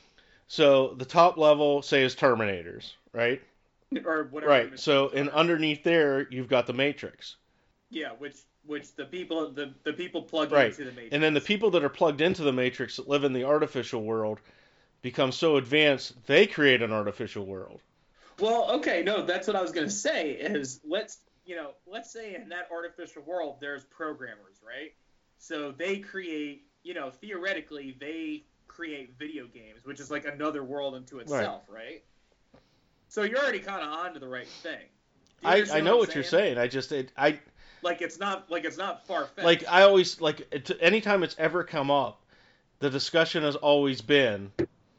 So the top level, say, is Terminators, right? or whatever. Right. the So machines and are. underneath there, you've got the Matrix. Yeah, which which the people the, the people plug Right. into the Matrix. And then the people that are plugged into the Matrix that live in the artificial world become so advanced they create an artificial world. Well, okay, no, that's what I was gonna say. Is let's you know let's say in that artificial world there's programmers, right? So they create you know theoretically they create video games, which is like another world into itself, right? So you're already kind of onto the right thing. Do you I, understand I know I'm what you're saying. I just it, I Like it's not like it's not far fetched. like I always like it, anytime it's ever come up, the discussion has always been,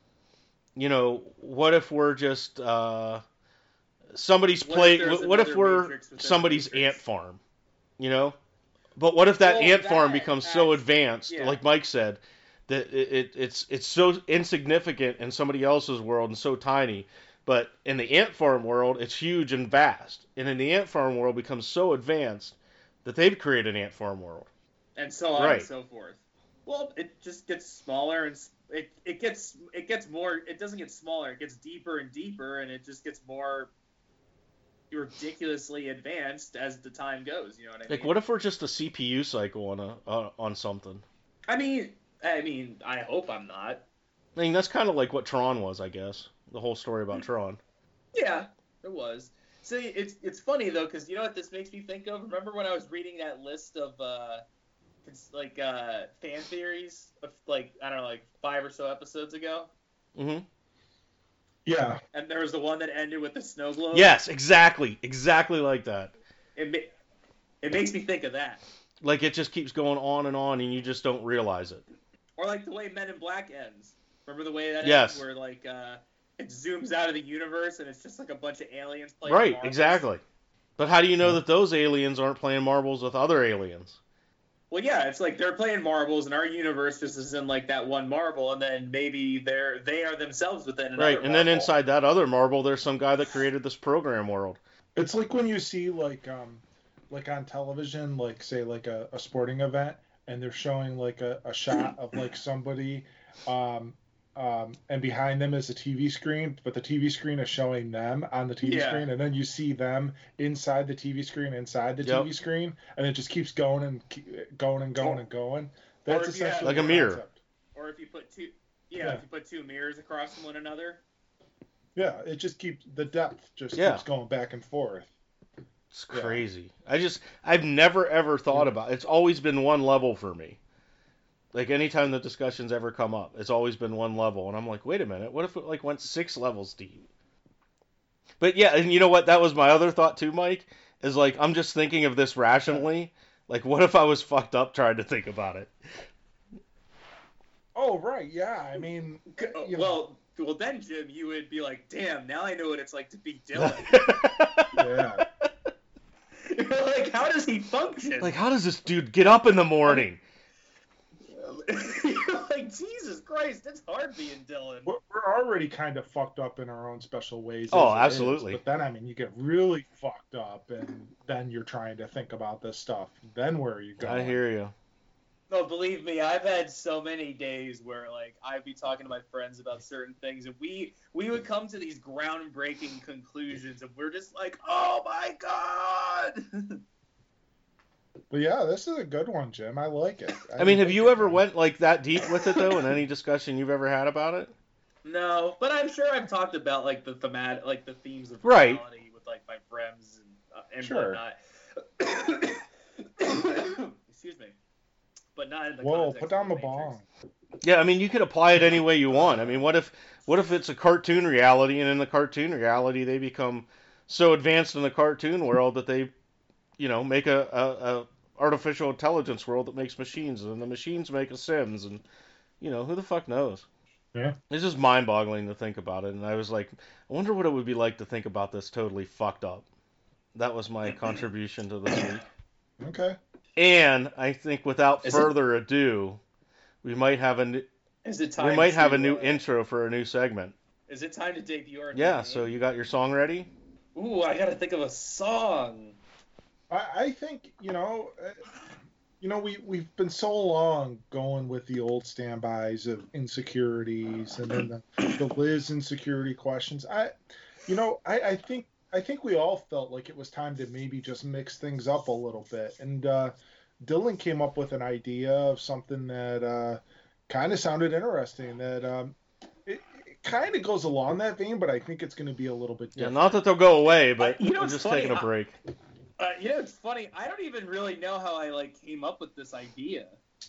you know, what if we're just uh, somebody's What if play? there's What, what if another we're Matrix within the somebody's Matrix? ant farm? You know, but what if that Well, ant farm that becomes so acts- advanced, yeah. like Mike said, that it, it it's it's so insignificant in somebody else's world and so tiny. But in the ant farm world, it's huge and vast. And in the ant farm world, becomes so advanced that they've created an ant farm world. and so on Right. and so forth. Well, it just gets smaller and s- it, it gets it gets more. It doesn't get smaller. It gets deeper and deeper, and it just gets more ridiculously advanced as the time goes. You know what I Like, mean? what if we're just a C P U cycle on a uh, on something? I mean, I mean, I hope I'm not. I mean, that's kind of like what Tron was, I guess. The whole story about Tron. Yeah, it was. See, it's it's funny though, because you know what this makes me think of? Remember when I was reading that list of uh, it's like uh, fan theories of like I don't know, like five or so episodes ago, hmm Yeah. and there was the one that ended with the snow globe. Yes, exactly, exactly like that. It ma- it makes me think of that, Like it just keeps going on and on, and you just don't realize it. or like the way Men in Black ends. Remember the way that Yes. ends, where like uh, it zooms out of the universe and it's just like a bunch of aliens playing Right, marbles? exactly. But how do you know that those aliens aren't playing marbles with other aliens? Well, yeah, it's like they're playing marbles, and our universe just is in like that one marble, and then maybe they're they are themselves within another Right, and then marble. inside that other marble, there's some guy that created this program world. It's like when you see like um like on television, like say like a, a sporting event, and they're showing like a, a shot of like somebody um um and behind them is a T V screen, but the T V screen is showing them on the T V Yeah. screen, and then you see them inside the T V screen, inside the Yep. T V screen, and it just keeps going and keep, going and going and going. That's if you have- essentially Like a the mirror. concept. Or if you put two, yeah, Yeah. if you put two mirrors across from one another. Yeah, it just keeps the depth just Yeah. keeps going back and forth. It's Yeah. crazy. I just I've never ever thought about it. It's always been one level for me. Like anytime the discussions ever come up, it's always been one level, and I'm like, wait a minute, what if it like went six levels deep? But yeah, and you know what? That was my other thought too, Mike. Is like I'm just thinking of this rationally. Like, what if I was fucked up trying to think about it? Oh right, yeah. I mean, you know. Well, well then Jim, you would be like, damn, now I know what it's like to be Dylan. Yeah. You're like, how does he function? Like, how does this dude get up in the morning? You're like, Jesus Christ, it's hard being Dylan. We're we're already kind of fucked up in our own special ways. Oh, as it is, absolutely. but then, I mean, you get really fucked up, and then you're trying to think about this stuff. Then where are you going? I hear you. No, believe me, I've had so many days where like I'd be talking to my friends about certain things, and we we would come to these groundbreaking conclusions, and we're just like, oh my god. But yeah, this is a good one, Jim. I like it. I mean, have like you it, ever man. went like that deep with it though? In any discussion you've ever had about it? No, but I'm sure I've talked about like the thematic, like the themes of Right. reality with like my friends and uh, and Sure. whatnot. Excuse me. but not in the Whoa, context put down of the the Matrix. bong. Yeah, I mean, you could apply it any way you want. I mean, what if what if it's a cartoon reality, and in the cartoon reality they become so advanced in the cartoon world that they, you know, make a, a, a artificial intelligence world that makes machines, and the machines make a Sims, and you know, who the fuck knows? Yeah. It's just mind-boggling to think about it, and I was like, I wonder what it would be like to think about this totally fucked up. That was my contribution to this week. Okay. And I think without Is it- further ado, we might have a new, Is it time we might have to, a new uh, intro for a new segment. Is it time to dig your Yeah, name? so you got your song ready? Ooh, I gotta think of a song. I, I think, you know, uh, you know, we, we've been so long going with the old standbys of insecurities and then the, the Liz insecurity questions. I, you know, I, I think I think we all felt like it was time to maybe just mix things up a little bit. And uh, Dylan came up with an idea of something that uh, kind of sounded interesting. That um, it, it kind of goes along that vein, but I think it's going to be a little bit Yeah, different. not that they'll go away, but Uh, you know we're what's just funny? taking a I- break. Uh, you know, it's funny. I don't even really know how I like came up with this idea.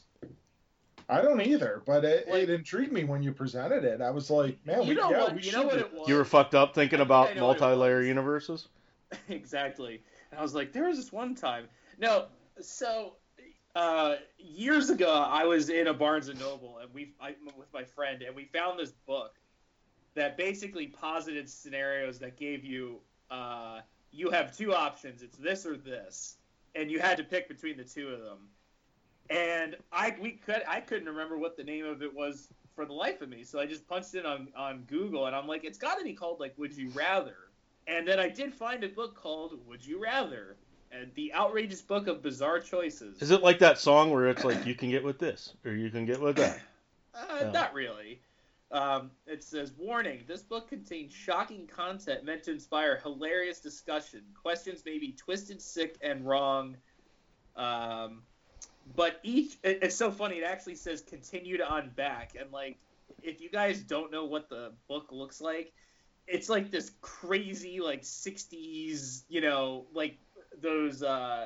I don't either, but it, Like- it intrigued me when you presented it. I was like, man, you we, know yeah, what? we You should know what do it was? You were fucked up thinking I think about I know what it multi-layer was. universes? Exactly. And I was like, there was this one time. No, so uh, years ago, I was in a Barnes and Noble, and we, I, with my friend, and we found this book that basically posited scenarios that gave you, uh, you have two options. It's this or this, and you had to pick between the two of them. And I we could I couldn't remember what the name of it was for the life of me, so I just punched it on on Google, and I'm like, it's got to be called like Would You Rather. And then I did find a book called Would You Rather, and the outrageous book of bizarre choices. Is it like that song where it's like, you can get with this, or you can get with that? Uh, No. Not really. Um, it says, warning, this book contains shocking content meant to inspire hilarious discussion. Questions may be twisted, sick, and wrong. Um, but each, it, it's so funny, it actually says continued on back. And, like, if you guys don't know what the book looks like, it's like this crazy, like, sixties, you know, like those uh,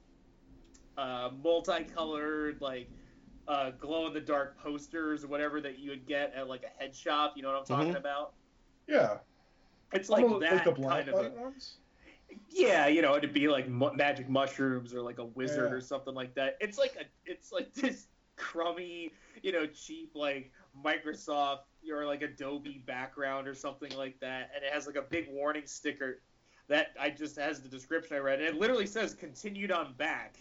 uh, multicolored, like, Uh, glow-in-the-dark posters or whatever that you would get at like a head shop. You know what I'm talking Mhm. about? Yeah. It's like Almost that like the black kind of. light A, ones? yeah, you know, it'd be like mu- magic mushrooms or like a wizard Yeah. or something like that. It's like a, it's like this crummy, you know, cheap like Microsoft or like Adobe background or something like that, and it has like a big warning sticker that I just has the description I read, and it literally says continued on back,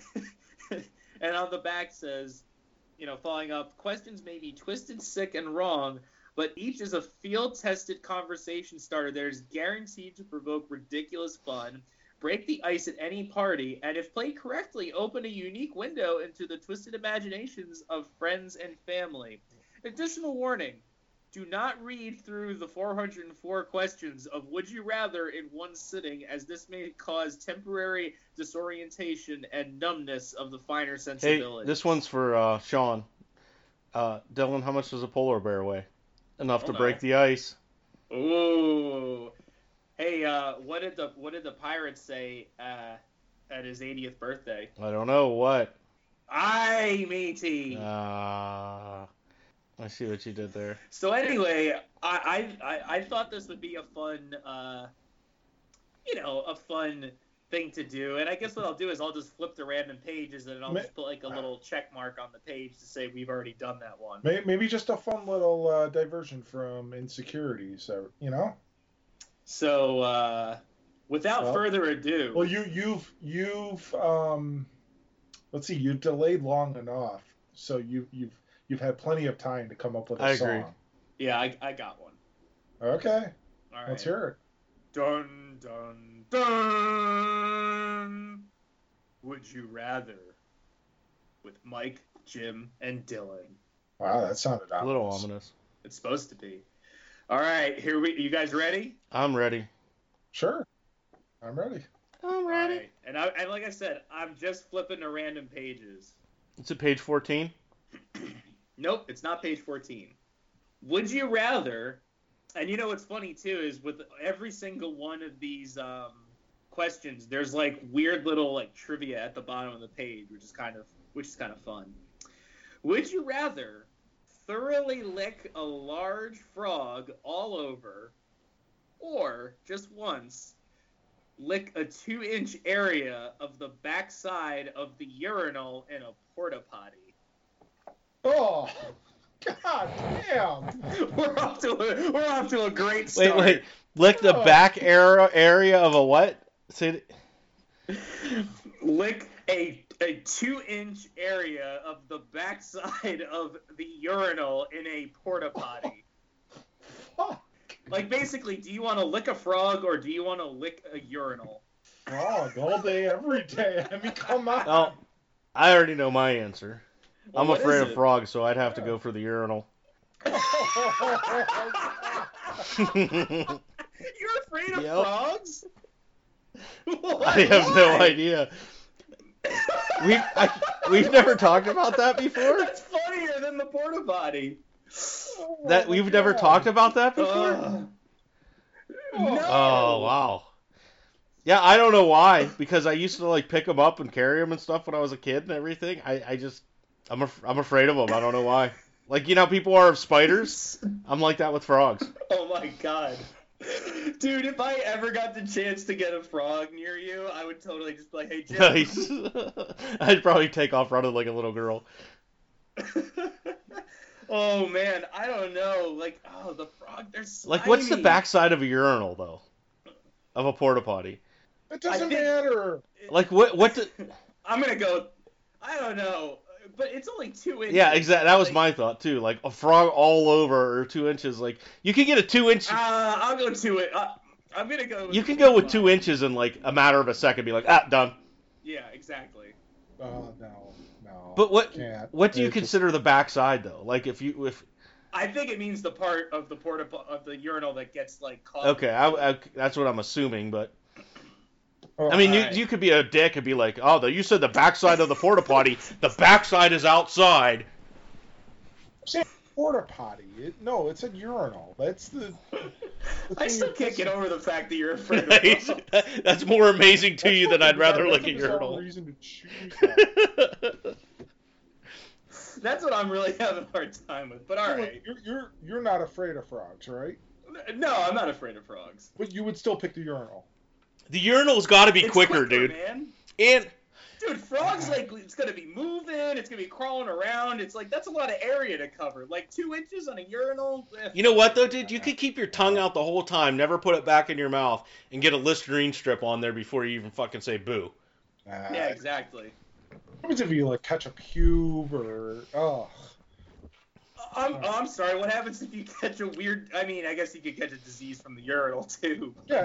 and on the back says, you know, following up, questions may be twisted, sick, and wrong, but each is a field-tested conversation starter that is guaranteed to provoke ridiculous fun, break the ice at any party, and if played correctly, open a unique window into the twisted imaginations of friends and family. Additional warning, do not read through the four hundred four questions of Would You Rather in one sitting, as this may cause temporary disorientation and numbness of the finer Hey, sensibilities. this one's for uh, Sean. Uh, Dylan, how much does a polar bear weigh? Enough to Oh, break no. the ice. Ooh. Hey, uh, what did the what did the pirate say uh, at his eightieth birthday? I don't know what. Aye, matey. Ah, I see what you did there. So anyway, I, I I I thought this would be a fun, uh, you know, a fun thing to do. And I guess what I'll do is I'll just flip the random pages and I'll Ma- just put like a little check mark on the page to say we've already done that one. May- Maybe just a fun little uh, diversion from insecurities, uh, you know? So uh, without Well- further ado, Well, you, you've, you've, um, let's see, you've delayed long enough, so you, you've, you've had plenty of time to come up with a I song. agree. yeah, I, I got one. Okay, All right. let's hear Dun dun dun. Would you rather? With Mike, Jim, and Dylan. it. Wow, that sounded A little ominous. ominous. It's supposed to be. All right, here we. You guys ready? I'm ready. Sure, I'm ready. I'm All right. And I and like I said, I'm just flipping to random pages. It's at page fourteen. Nope, it's not page fourteen. Would you rather? And you know what's funny too is with every single one of these um, questions, there's like weird little like trivia at the bottom of the page, which is kind of which is kind of fun. Would you rather thoroughly lick a large frog all over, or just once lick a two-inch area of the backside of the urinal in a porta potty? Oh, god damn! We're off to a we're off to a great start. Wait, wait. Lick the Oh. back area area of a what? Say it. Lick a a two-inch area of the backside of the urinal in a porta potty. Fuck. Like, basically, do you want to lick a frog or do you want to lick a urinal? Frog all day, every day. I mean, come on. Well, I already know my answer. Well, I'm what afraid is of it? frogs, so I'd have to go for the urinal. You're afraid of Yep. frogs? I have no Why? idea. We've I, we've never talked about that before. That's funnier than the porta potty. That we've never talked about that before. Uh, No. Oh wow. Yeah, I don't know why. Because I used to like pick them up and carry them and stuff when I was a kid and everything. I, I just I'm af- I'm afraid of them. I don't know why. Like, you know, how people are of spiders. I'm like that with frogs. Oh my god. Dude, if I ever got the chance to get a frog near you, I would totally just be like, hey, Jim. Nice. I'd probably take off running like a little girl. Oh man, I don't know. Like, oh, the frog, they're slimy. Like, what's the backside of a urinal though? Of a porta potty? It doesn't I think- matter. Like, what? What? The... I'm gonna go. I don't know, but it's only two inches. Yeah, exactly. That was Like, my thought too. Like a frog all over or two inches. Like you can get a two inch. Uh, I'll go to it. Uh, I'm gonna go. With You can go with two inches. inches in like a matter of a second. Be like, ah, done. Yeah, exactly. Oh no, no. But what? Can't. What do you It's just- consider the backside though? Like if you if I think it means the part of the porta of the urinal that gets like caught. okay, I, I, that's what I'm assuming. But Oh, I mean, you Alright. you could be a dick and be like, oh, the, you said the backside of the porta potty. The backside is outside. porta potty. It, no, it's a urinal. That's the. the I thing still you're can't get pissing- over the fact that you're afraid of frogs. That's more amazing to That's you than fucking I'd rather bizarre. lick That's a bizarre urinal. reason to choose that. That's what I'm really having a hard time with. But all You're- right. You're, you're you're not afraid of frogs, right? No, I'm not afraid of frogs. But you would still pick the urinal. The urinal's got to be It's quicker, dude. man. And Dude, frogs like it's gonna be moving. It's gonna be crawling around. It's like that's a lot of area to cover. Like two inches on a urinal. eh. you know what though, dude? You could keep your tongue out the whole time, never put it back in your mouth, and get a Listerine strip on there before you even fucking say boo. Uh, Yeah, exactly. What happens if you like catch a pube or oh? I'm, oh, I'm sorry. What happens if you catch a weird? I mean, I guess you could catch a disease from the urinal too. Yeah.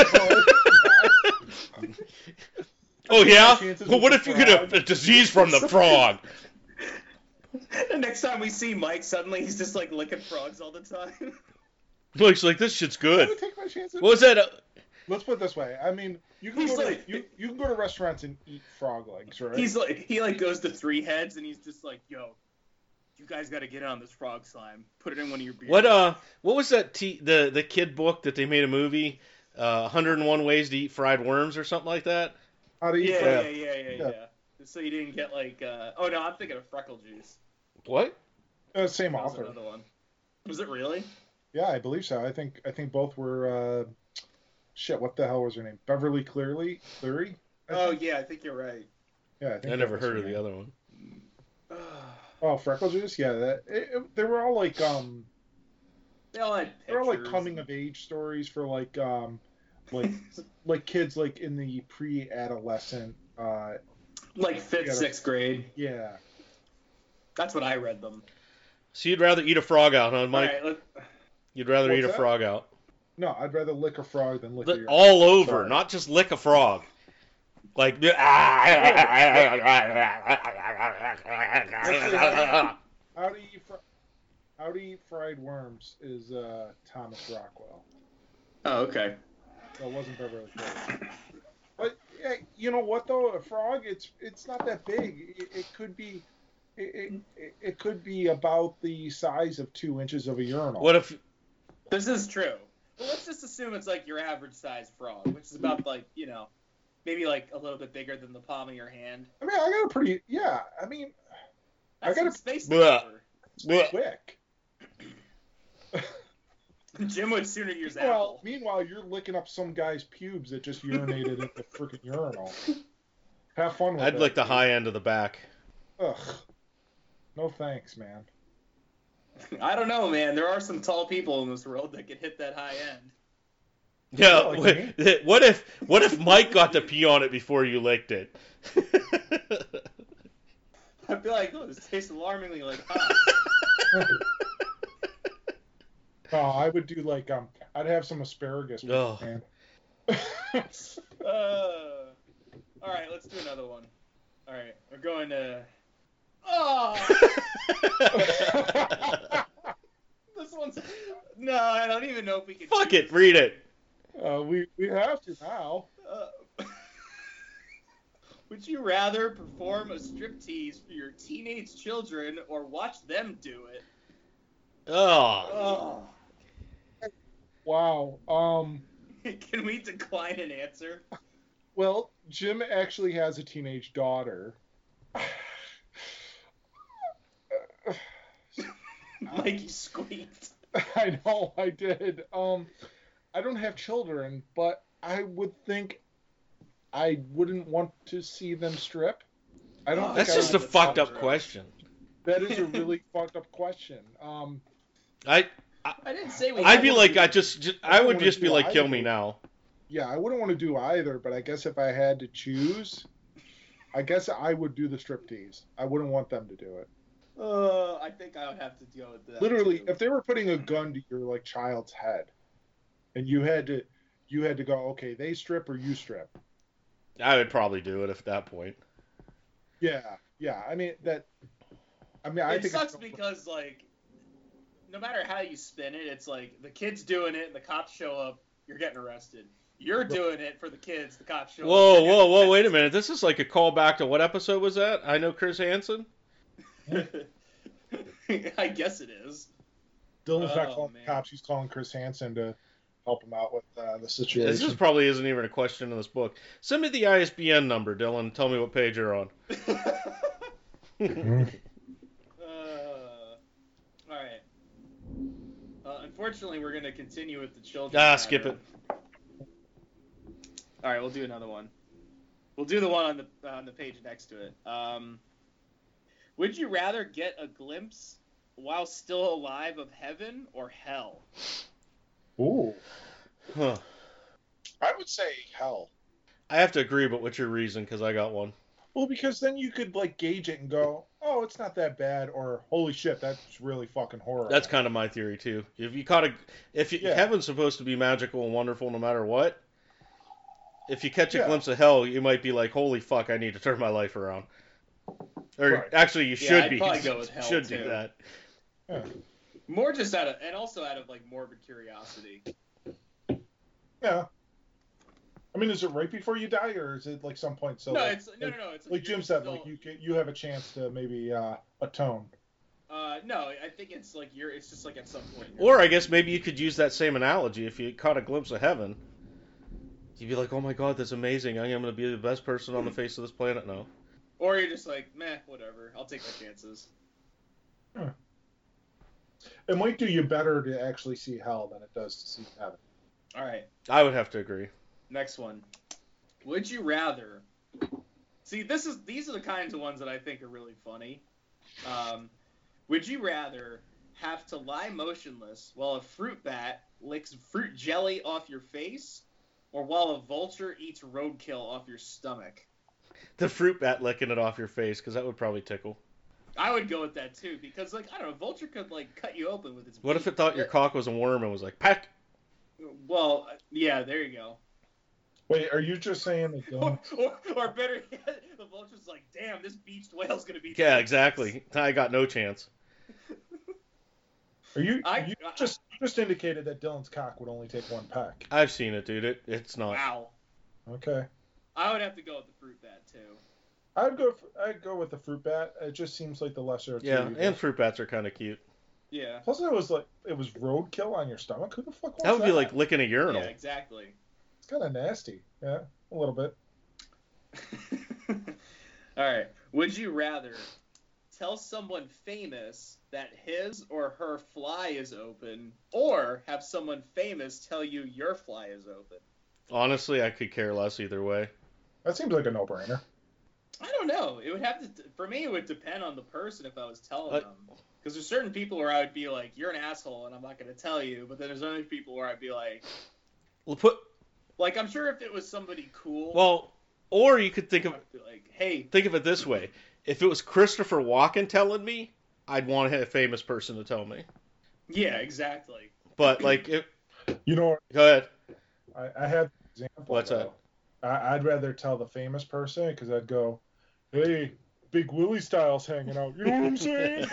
Oh yeah? Chances Well, with what the if you get frog. a, a disease from the frog? The next time we see Mike, suddenly he's just like licking frogs all the time. Mike's like, this shit's I good. would take my chances. What was that? Uh, Let's put it this way. I mean, you can He's go to like- you, you can go to restaurants and eat frog legs, right? He's like, he like goes to Three Heads and he's just like, yo, you guys got to get on this frog slime. Put it in one of your beers. what uh? What was that? T- the the kid book that they made a movie? Uh, one hundred and one Ways to Eat Fried Worms or something like that. How do you? Yeah, frog- yeah, yeah, yeah, yeah, Yeah. So you didn't get like, uh, oh no, I'm thinking of Freckle Juice. What? Uh, same That was author. another one. Was it really? Yeah, I believe so. I think I think both were. Uh, shit, what the hell was her name? Beverly Cleary. Cleary. I Oh think? yeah, I think you're right. Yeah, I think. I that never was heard her of the name. other one. Oh, Freckle Juice. Yeah, that it, it- they were all like um, They all had they were all like pictures coming of age stories for like um, like like kids like in the pre-adolescent. Uh, like fifth, Yeah. sixth grade. yeah. That's what I read them. So you'd rather eat a frog out, huh, Mike? All right, let, You'd rather What's eat a that? frog out. No, I'd rather lick a frog than lick a Li- urinal. all over, Sorry. not just lick a frog. Like. How do you fr- How do you eat fried worms is uh, Thomas Rockwell. oh, okay. That wasn't Beverly Hills. But yeah, you know what though? A frog, it's it's not that big. It, it could be, it, it it could be about the size of two inches of a urinal. What if? This is true. Well, let's just assume it's like your average size frog, which is about like, you know, maybe like a little bit bigger than the palm of your hand. I mean, I got a pretty yeah. I mean, I That's gotta- some space Blech. maneuvers. Blech. Quick. Jim would sooner use Meanwhile, Apple. meanwhile, you're licking up some guy's pubes that just urinated in the freaking urinal. Have fun with I'd that, like the dude. high end of the back. Ugh. No thanks, man. I don't know, man. There are some tall people in this world that can hit that high end. Yeah. like what, what if what if Mike got to pee on it before you licked it? I'd be like, oh, this tastes alarmingly like hot. Oh, I would do like um, I'd have some asparagus, Oh. man. Uh, all right, let's do another one. All right, we're going to. Oh, this one's. No, I don't even know if we can. Fuck do it, read it. uh, we we have to now. Uh, would you rather perform a striptease for your teenage children or watch them do it? Oh. Oh. Wow. Um. Can we decline an answer? Well, Jim actually has a teenage daughter. Mikey squeaked. I know, I did. Um, I don't have children, but I would think I wouldn't want to see them strip. I don't. That's think I just a would- fucked up question. That is a really fucked up question. Um, I I didn't say we. I'd had be to like do I it. just, just I I don't would wanna just be do like kill either. me now. yeah, I wouldn't want to do either, but I guess if I had to choose, I guess I would do the striptease. I wouldn't want them to do it. Uh, I think I would have to deal with that. Literally, too. if they were putting a gun to your like child's head, and you had to, you had to go, okay, they strip or you strip. I would probably do it at that point. Yeah, yeah. I mean that. I mean, I it think sucks it's, because like, no matter how you spin it, it's like the kid's doing it and the cops show up, you're getting arrested. You're doing it for the kids, the cops show up. Whoa, you're whoa, whoa! getting Wait a minute. This is like a callback to what episode was that? I know Chris Hansen. arrested. I guess it is. Dylan's not Oh, calling man. the cops. He's calling Chris Hansen to help him out with uh, the This situation. is probably isn't even a question in this book. Send me the I S B N number, Dylan. Tell me what page you're on. Mhm. Uh, all right. Uh, unfortunately, we're gonna continue with the children. Ah, skip it. All right, we'll do another one. We'll do the one on the on the page next to it. Um, would you rather get a glimpse while still alive of heaven or hell? Ooh, Huh. I would say hell. I have to agree, but what's your reason? Because I got one. Well, because then you could like gauge it and go, oh, it's not that bad, or holy shit, that's really fucking horrible. That's kind of my theory too. If you caught a, if you, Yeah. heaven's supposed to be magical and wonderful no matter what. If you catch a Yeah. glimpse of hell, you might be like, "Holy fuck, I need to turn my life around." Or Right. actually, you Yeah, should I'd be. probably go with hell, should too. do that. Yeah. More just out of, and also out of like morbid curiosity. Yeah. I mean, is it right before you die, or is it like some point? So no, like, it's no, no, no. It's like Jim you're said, still- like you can, you have a chance to maybe uh, atone. Uh, no, I think it's like you're. It's just like at some point. you're- Or I guess maybe you could use that same analogy. If you caught a glimpse of heaven, you'd be like, "Oh my God, that's amazing! I am going to be the best person on the face of this planet now." Or you're just like, meh, whatever. I'll take my chances. It might do you better to actually see hell than it does to see heaven. All right, I would have to agree. next one. Would you rather? See, this is these are the kinds of ones that I think are really funny. Um, would you rather have to lie motionless while a fruit bat licks fruit jelly off your face, or while a vulture eats roadkill off your stomach? The fruit bat licking it off your face, because that would probably tickle. I would go with that too, because like I don't know, a vulture could like cut you open with its. What if beak. it thought your cock was a worm and was like, "Peck"? Well, yeah, there you go. Wait, are you just saying that Or, Dylan? or, or better yet, the vulture's like, damn, this beached whale's gonna be. Yeah, exactly. I got no chance. Are you? I- you I- just you just indicated that Dylan's cock would only take one peck. I've seen it, dude. It it's not. Wow. Okay. I would have to go with the fruit bat too. I'd go. For, I'd go with the fruit bat. It just seems like the lesser of two Yeah, evils. and fruit bats are kind of cute. Yeah. Plus, it was like it was roadkill on your stomach. Who the fuck wants That would be like licking a urinal. Yeah, exactly. It's kind of nasty. Yeah, a little bit. All right. Would you rather tell someone famous that his or her fly is open, or have someone famous tell you your fly is open? Honestly, I could care less either way. That seems like a no-brainer. I don't know. It would have to, for me, it would depend on the person if I was telling Uh, them. Because there's certain people where I would be like, you're an asshole, and I'm not going to tell you. But then there's other people where I'd be like, Well, put like, I'm sure if it was somebody cool, well, or you could think of I'd be like, hey, think of it this way: if it was Christopher Walken telling me, I'd want a famous person to tell me. yeah, exactly. But like, if, You know, go ahead. I, I have an example. What's though. I, I'd rather tell the famous person because I'd go, hey, Big Willie Styles hanging out. You know what I'm saying?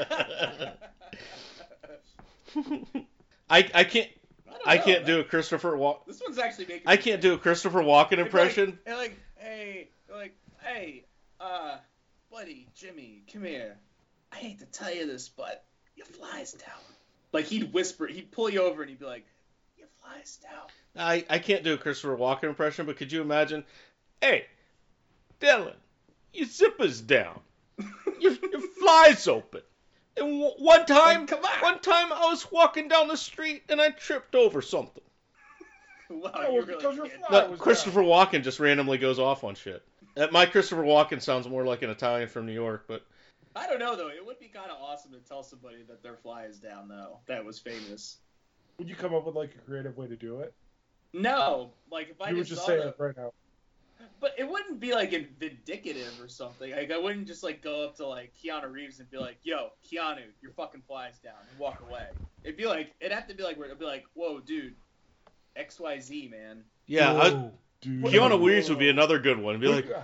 I I can't I, don't I know, can't man. do a Christopher Walken. This one's actually making. I me can't think. do a Christopher Walken They'd be impression. Like, they're like, hey, they're like, hey, uh, buddy, Jimmy, come here. I hate to tell you this, but your fly's down. Like he'd whisper, he'd pull you over, and he'd be like, your fly's down. I, I can't do a Christopher Walken impression, but could you imagine? Hey, Dylan, your zipper's down. Your, your fly's open. And w- one time, Like, come on. one time I was walking down the street and I tripped over something. Wow, Oh, you well, really because your can't. fly No, was Christopher Walken just randomly goes off on shit. Uh, My Christopher Walken sounds more like an Italian from New York, but I don't know though. It would be kind of awesome to tell somebody that their fly is down though. That was famous. Would you come up with like a creative way to do it? No, like if I you would just just saw say the- it right now. But it wouldn't be like in vindicative or something. Like I wouldn't just like go up to like Keanu Reeves and be like, "Yo, Keanu, your fucking fly's down," and walk away. It'd be like it'd have to be like where it'd be like, "Whoa, dude, X Y Z, man." yeah, I, Whoa, dude. Keanu Reeves would be another good one. Be like,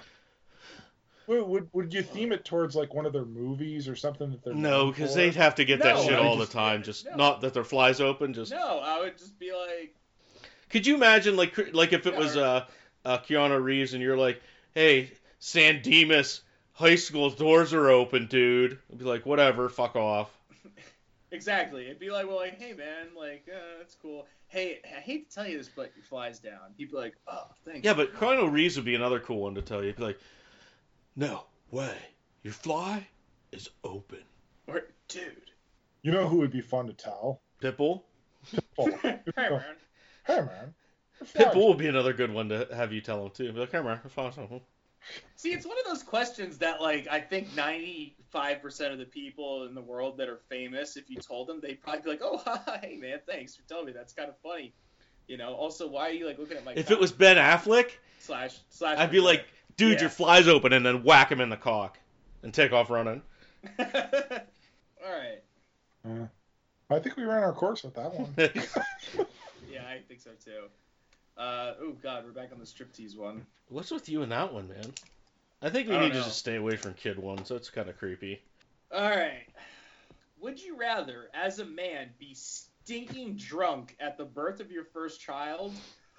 Would, would, would you theme it towards like one of their movies or something that they're no, known because for? they'd have to get that No, shit I all just- the time. Just no. not that their fly's open. Just No, I would just be like, could you imagine like like if it Yeah, was or- uh, uh Keanu Reeves and you're like, hey, San Dimas High School doors are open, dude. I'd be like, whatever, fuck off. exactly. It'd be like, well, like, hey man, like, uh, that's cool. Hey, I hate to tell you this, but your fly's down. He'd be like, oh, thanks. Yeah, but Keanu Reeves would be another cool one to tell you. He'd be like, no way, your fly is open. Or, dude. You know who would be fun to tell? Pitbull. Oh, Hey man. hey man. your fly's- Pitbull would be another good one to have you tell him too. Be like, hey man, your fly's open. See, it's one of those questions that, like, I think ninety-five percent of the people in the world that are famous, if you told them, they'd probably be like, oh, hey, man, thanks for telling me. That's kind of funny. You know, also, why are you, like, looking at my If cock? it was Ben Affleck, Slash, slash. I'd be like, dude, Yeah. your fly's open, and then whack him in the cock and take off running. All right. Uh, I think we ran our course with that one. Yeah, I think so, too. Uh, oh, God, we're back on the striptease one. What's with you and that one, man? I think we I don't need to know. just stay away from kid ones. That's kind of creepy. All right. Would you rather, as a man, be stinking drunk at the birth of your first child,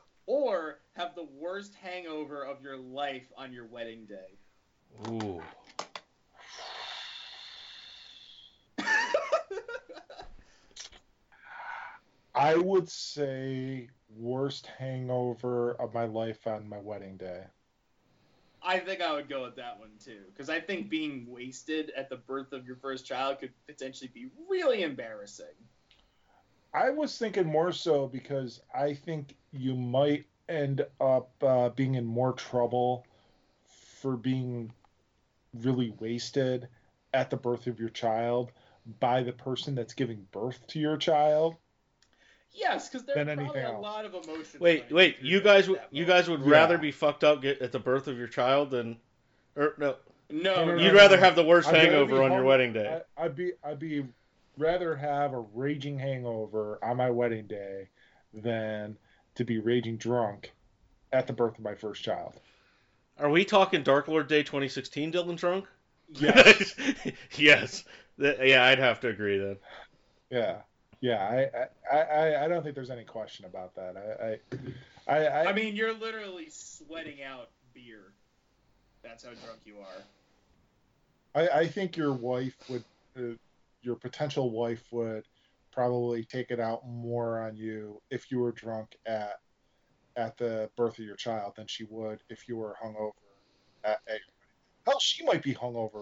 or have the worst hangover of your life on your wedding day? Ooh. I would say worst hangover of my life on my wedding day. I think I would go with that one too, because I think being wasted at the birth of your first child could potentially be really embarrassing. I was thinking more so because I think you might end up uh, being in more trouble for being really wasted at the birth of your child by the person that's giving birth to your child. Yes, because there are Than probably anything a else. lot of emotions. Wait, running wait. through You that- guys, would that you moment. guys would Yeah. rather be fucked up get, at the birth of your child than, or no? No, No, no, You'd no, rather no. have the worst I'd rather hangover be on your hung- wedding day. I, I'd be I'd be rather have a raging hangover on my wedding day than to be raging drunk at the birth of my first child. Are we talking Dark Lord Day twenty sixteen, Dylan Drunk? Yes. Yes. Th- Yeah, I'd have to agree then. Yeah, yeah. I I, I, I don't think there's any question about that. I I I, I, I mean, you're literally sweating out beer. That's how drunk you are. I, I think your wife would, uh, your potential wife would probably take it out more on you if you were drunk at at the birth of your child than she would if you were hungover at, at your wedding. Hell, she might be hungover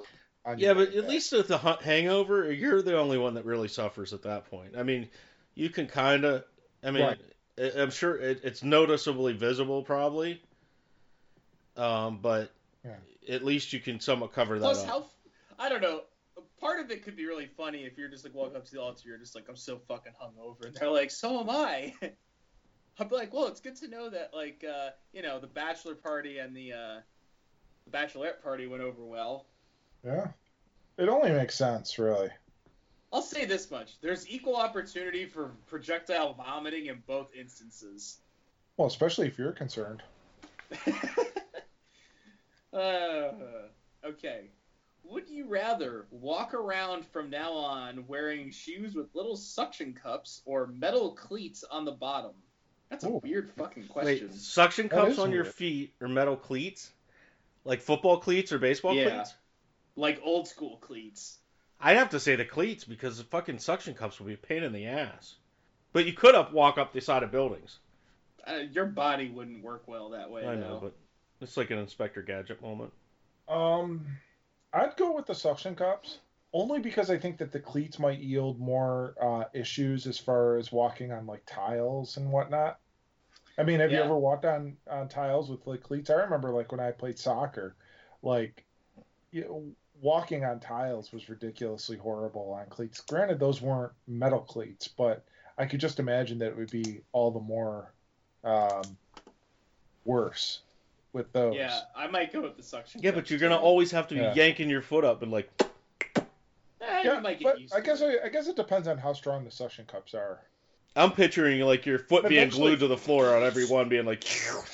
on Yeah, you but like at that. least with the hu- hangover, you're the only one that really suffers at that point. I mean, you can kind of. I mean, Right. I- I'm sure it, it's noticeably visible, probably. Um, but Yeah. at least you can somewhat cover that Plus, up. how I don't know. Part of it could be really funny if you're just like walking up to the altar, you're just like, I'm so fucking hungover, and they're like, so am I. I'd be like, well, it's good to know that, like, uh, you know, the bachelor party and the uh, the bachelorette party went over well. Yeah. It only makes sense, really. I'll say this much: there's equal opportunity for projectile vomiting in both instances. Well, especially if you're concerned. uh, okay. Would you rather walk around from now on wearing shoes with little suction cups or metal cleats on the bottom? That's a Ooh. weird fucking question. Wait, suction That cups is on your weird. feet or metal cleats? Like football cleats or baseball Yeah. cleats? Like old school cleats. I'd have to say the cleats because the fucking suction cups would be a pain in the ass. But you could up walk up the side of buildings. Uh, your body wouldn't work well that way, I though. know, but it's like an Inspector Gadget moment. Um, I'd go with the suction cups, only because I think that the cleats might yield more uh, issues as far as walking on like tiles and whatnot. I mean, have you Yeah. ever walked on, on tiles with like cleats? I remember like when I played soccer, like you know, walking on tiles was ridiculously horrible on cleats. Granted, those weren't metal cleats, but I could just imagine that it would be all the more um, worse with those. Yeah, I might go with the suction Yeah, cups, but you're gonna too. always have to be Yeah. yanking your foot up and like. Eh, Yeah, you might get but used I to guess it. I, I guess it depends on how strong the suction cups are. I'm picturing like your foot being Eventually- glued to the floor on every one, being like.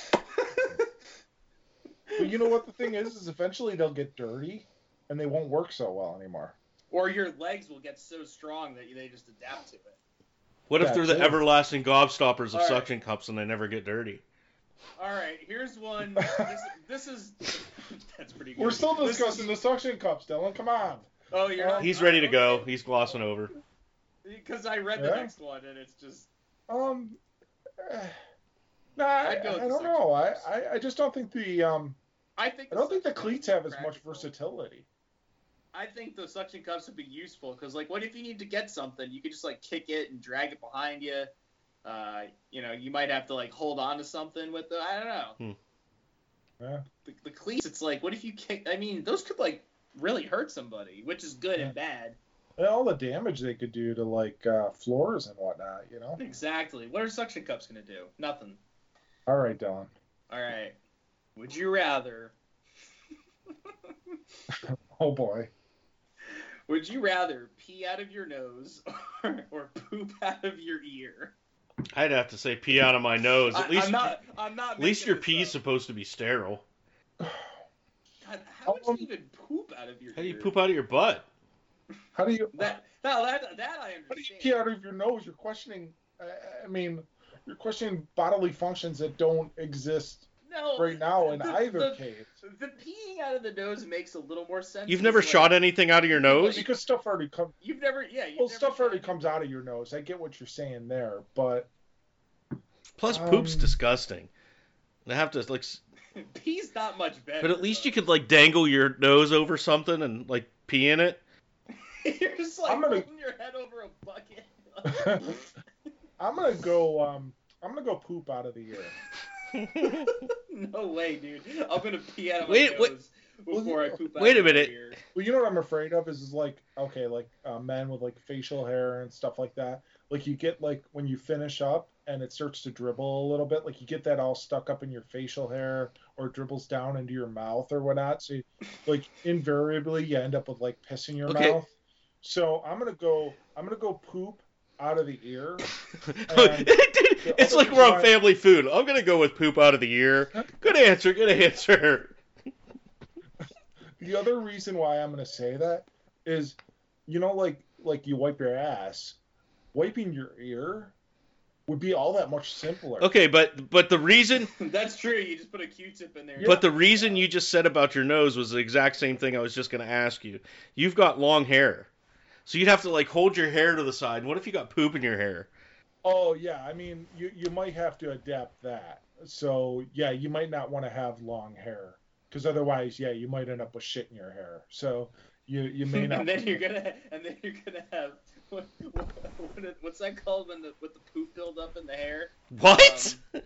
But you know what the thing is? Is eventually they'll get dirty, and they won't work so well anymore. Or your legs will get so strong that they just adapt to it. What if Yeah, they're the true. everlasting gobstoppers of All right. suction cups and they never get dirty? All right, here's one. This, this is that's pretty good. We're still This is- discussing the suction cups, Dylan. Come on. Oh, you're not. He's ready to go. He's glossing over. Because I read the Yeah. next one and it's just. Um, eh, nah, I, I'd go with I the don't suction know. I, cups. I, I just don't think the um I think. I don't think the suction cleats cups have are as much practical. versatility. I think the suction cups would be useful because, like, what if you need to get something? You could just like kick it and drag it behind you. Uh, you know, you might have to like hold on to something with the. I don't know. Hmm. Yeah. The, the cleats, it's like, what if you kick? I mean, those could like really hurt somebody, which is good Yeah. and bad. And all the damage they could do to like uh, floors and whatnot, you know. Exactly. What are suction cups gonna do? Nothing. All right, Dylan. All right. Would you rather? Oh boy. Would you rather pee out of your nose or, or poop out of your ear? I'd have to say pee out of my nose. At I, least, I'm not. I'm not. at least making your this pee is up. supposed to be sterile. God, how would Um, you even poop out of your How do you ear? poop out of your butt? How do you That, no, that, that I how do you understand. pee out of your nose? You're questioning. I, I mean, you're questioning bodily functions that don't exist no, right now in the, either the, case. The peeing out of the nose makes a little more sense. You've never because, shot like, anything out of your nose? Because stuff already comes. You've never, yeah. You've Well, never stuff already shot- comes out of your nose. I get what you're saying there, but Plus, poop's Um, disgusting. I have to like, s- Pee's not much better. but at least you though. could like dangle your nose over something and like pee in it. You're just like I'm gonna- holding your head over a bucket. I'm gonna go. Um, I'm gonna go poop out of the ear. No way, dude. I'm gonna pee out of my Wait, wait. nose before I poop out Wait a of my minute. ear. Well, you know what I'm afraid of is, is like okay, like uh, men with like facial hair and stuff like that. Like you get like when you finish up and it starts to dribble a little bit, like you get that all stuck up in your facial hair or it dribbles down into your mouth or whatnot. So you, like invariably you end up with like piss in your Okay. mouth. So I'm gonna go. I'm gonna go poop out of the ear. Dude, it's like we're on Family Food. I'm gonna go with poop out of the ear. Good answer. Good answer. The other reason why I'm gonna say that is, you know, like like you wipe your ass, wiping your ear would be all that much simpler. Okay, but but the reason That's true. You just put a Q-tip in there. but the reason you just said about your nose was the exact same thing I was just gonna ask you. You've got long hair, so you'd have to like hold your hair to the side. And what if you got poop in your hair? Oh yeah, I mean you you might have to adapt that. So yeah, you might not want to have long hair because otherwise, yeah, you might end up with shit in your hair. So you you may not. and then you're gonna and then you're gonna have what, what, what, what's that called when the with the poop build up in the hair? What? Um,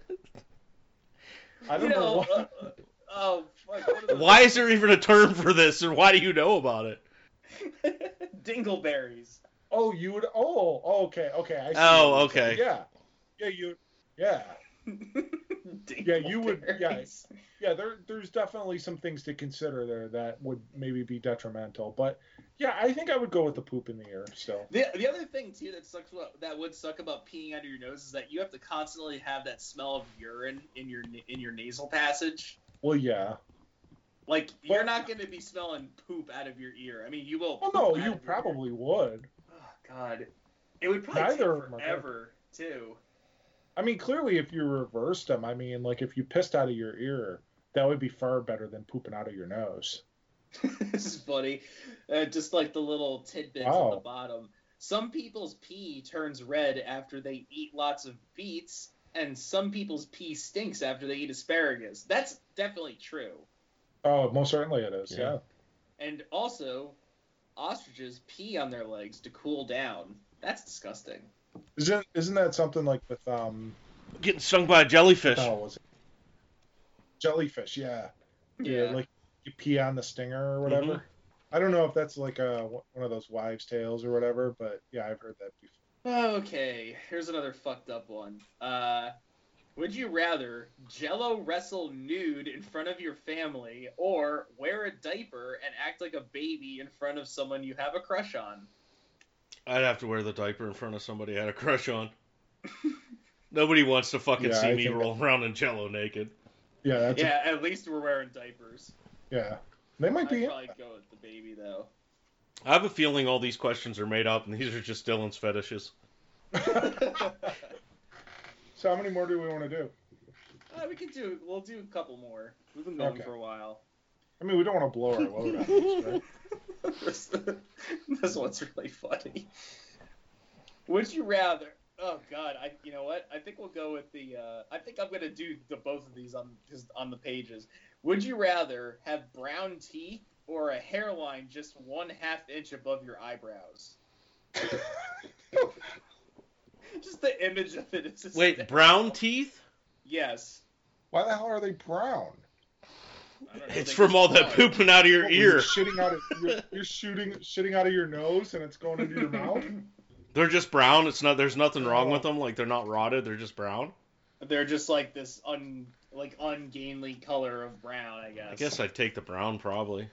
I don't you know, know. what. Uh, uh, oh fuck! What are those? Why is there even a term for this, or why do you know about it? Dingleberries. Oh, you would. Oh, oh, okay, okay. I see Oh, what you're okay. saying. Yeah, yeah, you. Yeah, yeah, you would. Yeah, Dingleberries. yeah. There, there's definitely some things to consider there that would maybe be detrimental. But yeah, I think I would go with the poop in the ear still. The, the other thing too that sucks about, that would suck about peeing out of your nose is that you have to constantly have that smell of urine in your in your nasal passage. Well, yeah. Like you're Well- not going to be smelling poop out of your ear. I mean, you will. Well, poop no, out you of your ear. probably would. Oh God, it would probably Neither of take them are good. forever too. I mean, clearly, if you reversed them, I mean, like if you pissed out of your ear, that would be far better than pooping out of your nose. This is funny. Uh, just like the little tidbits at Wow. the bottom. Some people's pee turns red after they eat lots of beets, and some people's pee stinks after they eat asparagus. That's definitely true. Oh, most certainly it is. Yeah. Yeah. And also, ostriches pee on their legs to cool down. That's disgusting. Isn't isn't that something like with um? Getting stung by a jellyfish. What was it? Jellyfish. Yeah. Like you pee on the stinger or whatever. Mhm. I don't know if that's like a one of those wives' tales or whatever, but yeah, I've heard that before. Okay, here's another fucked up one. Uh, would you rather Jello wrestle nude in front of your family, or wear a diaper and act like a baby in front of someone you have a crush on? I'd have to wear the diaper in front of somebody I had a crush on. Nobody wants to fucking Yeah, see I me think roll around in Jello naked. Yeah, that's Yeah, at least we're wearing diapers. A, yeah. They might I'd be. probably go with the baby though. I have a feeling all these questions are made up, and these are just Dylan's fetishes. So how many more do we want to do? Uh, we could do. We'll do a couple more. We've been going Okay. for a while. I mean, we don't want to blow our load on this, right? this, this one's really funny. Would you rather? Oh God, I. You know what? I think we'll go with the. Uh, I think I'm gonna do the both of these on just on the pages. Would you rather have brown teeth or a hairline just one half inch above your eyebrows? Just the image of it is. Wait, hysterical. brown teeth? Yes. Why the hell are they brown? I don't know, It's they from just all that are. pooping out of your What, you're ear. shitting out of you're, you're shooting shitting out of your nose and it's going into your mouth. They're just brown. It's not. There's nothing wrong Oh. with them. Like they're not rotted. They're just brown. They're just like this un like ungainly color of brown, I guess. I guess I'd take the brown probably.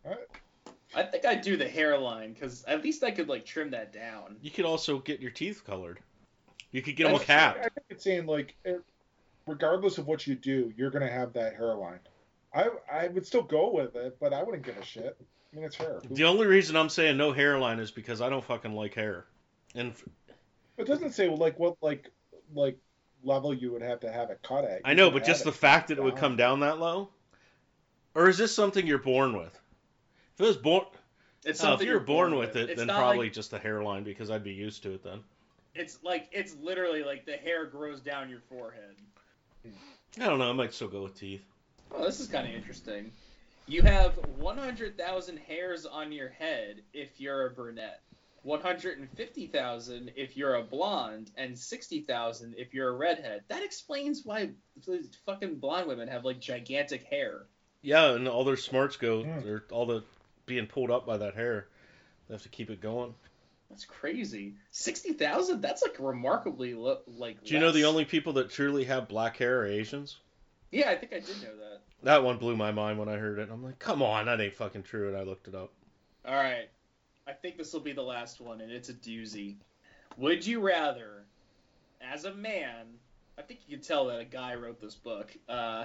I think I'd do the hairline because at least I could like trim that down. You could also get your teeth colored. You could get them a I cap. think it's saying like, it- regardless of what you do, you're gonna have that hairline. I I would still go with it, but I wouldn't give a shit. I mean, it's hair. The only reason I'm saying no hairline is because I don't fucking like hair. And f- It doesn't say like what like like level you would have to have it cut at. I You know, can but just have the it fact that it would down. come down that low, or is this something you're born with? If it was born, It's oh, if something you were you're born with it, It's then not probably like, just the hairline because I'd be used to it then. it's like it's literally like the hair grows down your forehead. I don't know. I might still go with teeth. Oh, this is kind of interesting. You have one hundred thousand hairs on your head if you're a brunette, one hundred fifty thousand if you're a blonde, and sixty thousand if you're a redhead. That explains why these fucking blonde women have like gigantic hair. Yeah, and all their smarts go. Yeah. They're all the being pulled up by that hair. They have to keep it going. That's crazy. sixty thousand? That's like remarkably lo- like Do you know less. the only people that truly have black hair are Asians? Yeah, I think I did know that. That one blew my mind when I heard it. I'm like, come on, that ain't fucking true. And I looked it up. All right. I think this will be the last one, and it's a doozy. Would you rather, as a man, I think you can tell that a guy wrote this book. Uh,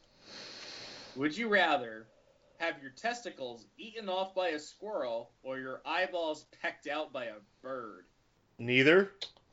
would you rather have your testicles eaten off by a squirrel or your eyeballs pecked out by a bird? Neither.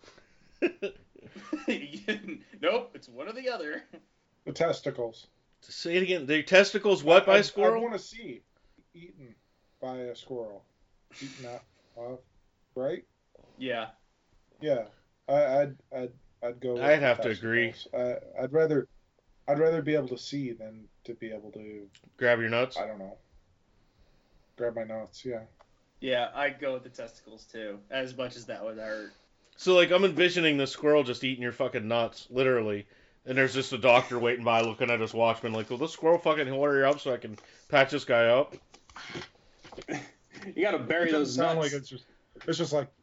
Nope, it's one or the other. The testicles. Say it again. The testicles what by I, a squirrel? I want to see eaten by a squirrel. Eaten up, off, right? Yeah. Yeah, I, I'd I'd I'd go. With I'd the have to agree. testicles. I, I'd rather I'd rather be able to see than to be able to. Grab your nuts. I don't know. grab my notes. Yeah. Yeah, I'd go with the testicles too, as much as that would hurt. So, like, I'm envisioning the squirrel just eating your fucking nuts, literally. And there's just a doctor waiting by looking at his Watchman like, will this squirrel fucking order you up so I can patch this guy up? You gotta bury It those doesn't sound nuts. like it's just. It's just like.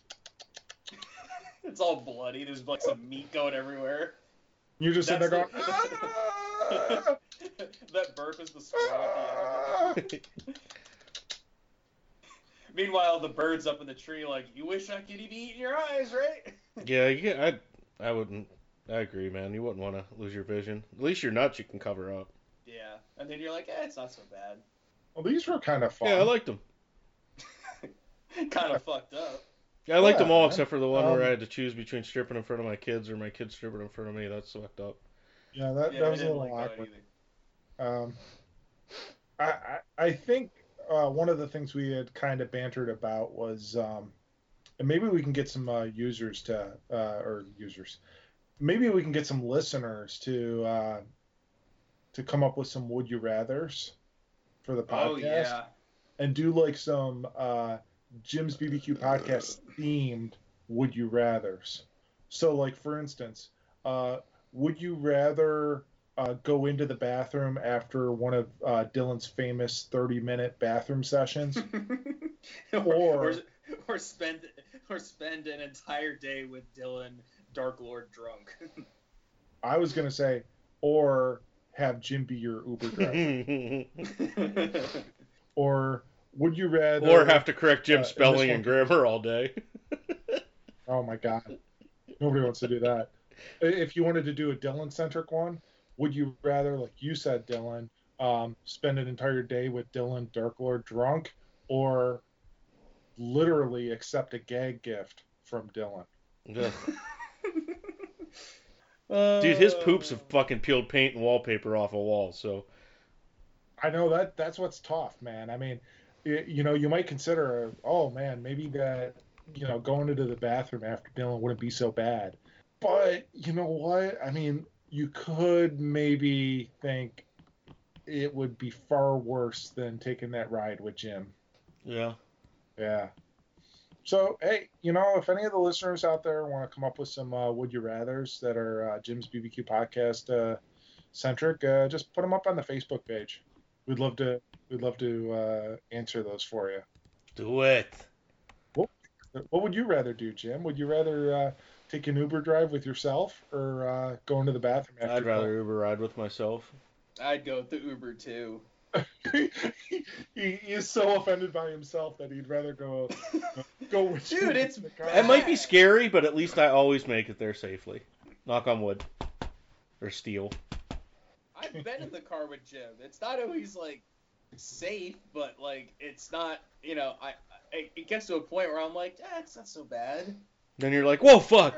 It's all bloody. There's like some meat going everywhere. You just sit there going. That's "Ah!" That burp is the squirrel at the end of it. Meanwhile, the bird's up in the tree like, you wish I could eat in your eyes, right? Yeah, yeah, I, I wouldn't. I agree, man. You wouldn't want to lose your vision. At least your nuts you can cover up. Yeah, and then you're like, eh, it's not so bad. Well, these were kind of fun. Yeah, I liked them. Kind of fucked up. Yeah, I liked Yeah, them all man. except for the one Um, where I had to choose between stripping in front of my kids or my kids stripping in front of me. That's fucked up. Yeah, that, Yeah, that I was a didn't little like that awkward. either. Um, I, I I think uh, one of the things we had kind of bantered about was, um, and maybe we can get some uh, users to, uh, or users, maybe we can get some listeners to uh, to come up with some would you rather's for the podcast, Oh, yeah. and do like some uh, Jim's B B Q podcast themed would you rather's. So, like for instance, uh, would you rather uh, go into the bathroom after one of uh, Dylan's famous thirty-minute bathroom sessions, or, Or- or or spend or spend an entire day with Dylan, Dark Lord drunk. I was gonna say, or have Jim be your Uber driver, or would you rather? Or have to correct uh, in Jim's this spelling one- and grammar all day. Oh my God, nobody wants to do that. If you wanted to do a Dylan-centric one, would you rather, like you said, Dylan, um, spend an entire day with Dylan, Dark Lord drunk, or literally accept a gag gift from Dylan? Yeah. Dude, his poops have fucking peeled paint and wallpaper off a wall, so. I know that that's what's tough, man. I mean, you, you know, you might consider, oh man, maybe that, you know, going into the bathroom after Dylan wouldn't be so bad. But you know what? I mean, you could maybe think it would be far worse than taking that ride with Jim. Yeah. Yeah. So, hey, you know, if any of the listeners out there want to come up with some uh, would you rathers that are uh, Jim's B B Q podcast uh, centric, uh, just put them up on the Facebook page. We'd love to. We'd love to uh, answer those for you. Do it. What would you rather do, Jim? Would you rather uh, take an Uber drive with yourself or uh, go into the bathroom after? I'd rather Uber ride with myself. I'd go with the Uber too. he, he is so offended by himself that he'd rather go go with you Dude, in it's the car. It might be scary, but at least I always make it there safely. Knock on wood. Or steel. I've been in the car with Jim. It's not always like safe, but like it's not. You know, I, I it gets to a point where I'm like, eh, it's not so bad. Then you're like, whoa, fuck!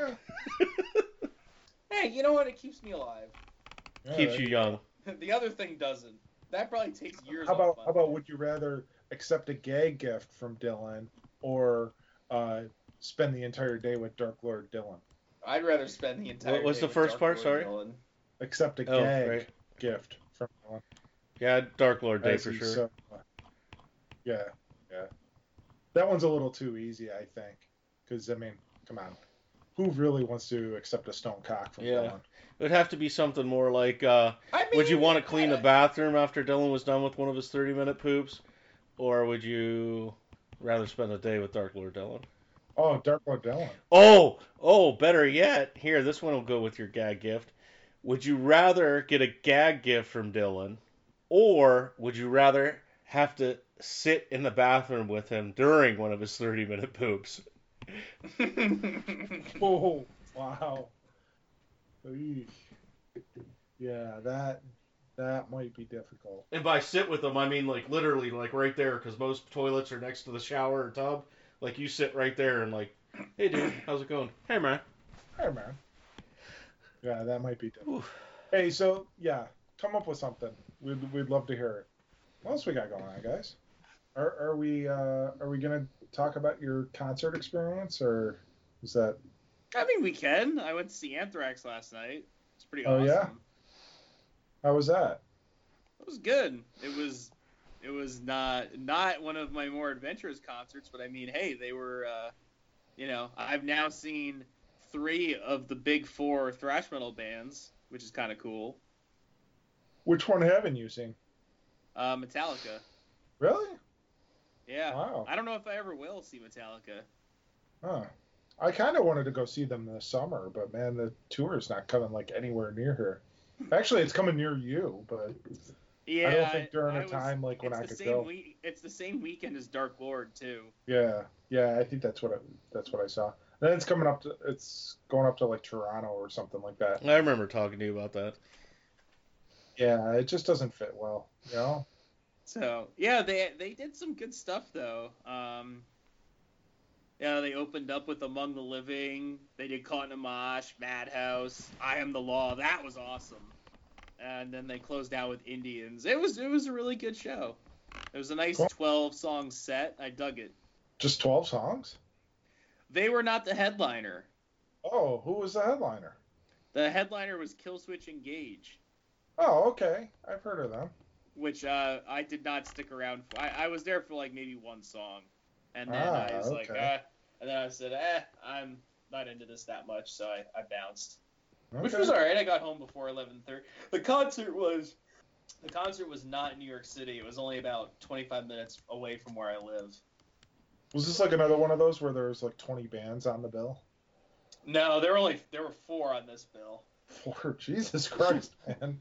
Hey, you know what? It keeps me alive. Yeah, Keeps there you you young. The other thing doesn't. That probably takes years. How about off my how about life. would you rather accept a gag gift from Dylan or uh, spend the entire day with Dark Lord Dylan? I'd rather spend the entire. What was day the with first Dark part, Lord sorry? Dylan. Accept a Oh, gag right. gift from Dylan. Yeah, Dark Lord Day As for he's sure. so- yeah, yeah. That one's a little too easy, I think. Because I mean, come on, who really wants to accept a stone cock from Yeah. Dylan? It would have to be something more like, uh, I mean, would you want to clean the I- bathroom after Dylan was done with one of his thirty-minute poops? Or would you rather spend a day with Dark Lord Dylan? Oh, Dark Lord Dylan. Oh, oh, better yet, here, this one will go with your gag gift. Would you rather get a gag gift from Dylan, or would you rather have to sit in the bathroom with him during one of his thirty-minute poops? Oh, wow. Eesh. Yeah, that that might be difficult. And by sit with him, I mean like literally like right there, because most toilets are next to the shower or tub. Like you sit right there and like, hey dude, how's it going? Hey man. Hey, man. Yeah, that might be difficult. Oof. Hey, so yeah, come up with something. We'd we'd love to hear it. What else we got going on, guys? Are are we uh, are we gonna talk about your concert experience, or is that? I mean, we can. I went to see Anthrax last night. It's pretty Oh, awesome. yeah? How was that? It was good. It was it was not not one of my more adventurous concerts, but I mean, hey, they were, uh, you know, I've now seen three of the big four thrash metal bands, which is kind of cool. Which one haven't you seen? Uh, Metallica. Really? Yeah. Wow. I don't know if I ever will see Metallica. Huh. I kind of wanted to go see them this summer, but man, the tour is not coming like anywhere near here. Actually, it's coming near you, but Yeah, I don't think during I a was- time like when it's I the could same go. week. It's the same weekend as Dark Lord too. Yeah, yeah, I think that's what I, that's what I saw. Then it's coming up to it's going up to like Toronto or something like that. I remember talking to you about that. Yeah, it just doesn't fit well, you know. So yeah, they they did some good stuff though. Um, yeah, they opened up with Among the Living. They did Caught in a Mosh, Madhouse, I Am the Law. That was awesome. And then they closed out with Indians. It was it was a really good show. It was a nice Cool. twelve song set. I dug it. Just twelve songs. They were not the headliner. Oh, who was the headliner? The headliner was Killswitch Engage, Oh, okay, I've heard of them. which uh, I did not stick around for. I, I was there for like maybe one song, and then Ah, I was like, okay. uh, and then I said, eh, I'm not into this that much, so I, I bounced. Which Okay. was all right. I got home before eleven thirty. The concert was, the concert was not in New York City. It was only about twenty-five minutes away from where I live. Was this like another one of those where there was like twenty bands on the bill? No, there were only there were four on this bill. Four, Jesus Christ, man!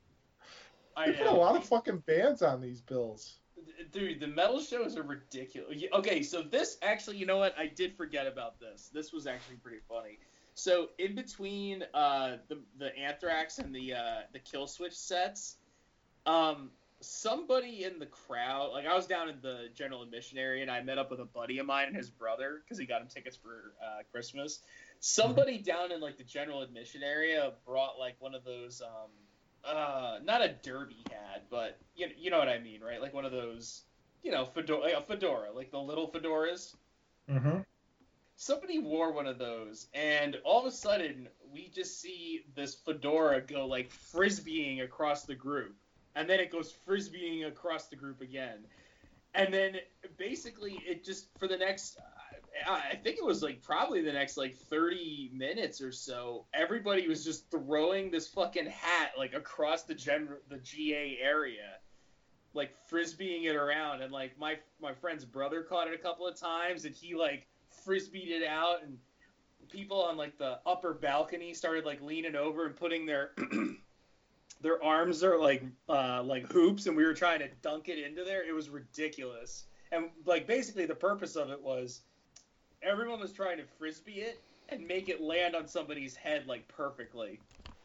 I They put a know. lot of fucking bands on these bills. Dude, the metal shows are ridiculous. Y- Okay, so this actually, you know what? I did forget about this. This was actually pretty funny. So in between uh, the the Anthrax and the uh, the Killswitch sets, um, somebody in the crowd, like I was down in the general admission area, and I met up with a buddy of mine and his brother because he got him tickets for uh, Christmas. Somebody down in like the general admission area brought like one of those. Um, uh, not a derby hat, but you you know what I mean, right? Like one of those, you know, fedora, like a fedora, like the little fedoras. Mm-hmm. Somebody wore one of those, and all of a sudden, we just see this fedora go like frisbeeing across the group, and then it goes frisbeeing across the group again, and then basically it just for the next, I I think it was like probably the next like thirty minutes or so, everybody was just throwing this fucking hat like across the gen the G A area, like frisbeeing it around, and like my my friend's brother caught it a couple of times, and he like frisbeed it out, and people on like the upper balcony started like leaning over and putting their their arms are like uh, like hoops, and we were trying to dunk it into there. It was ridiculous, and like basically the purpose of it was everyone was trying to frisbee it and make it land on somebody's head like perfectly.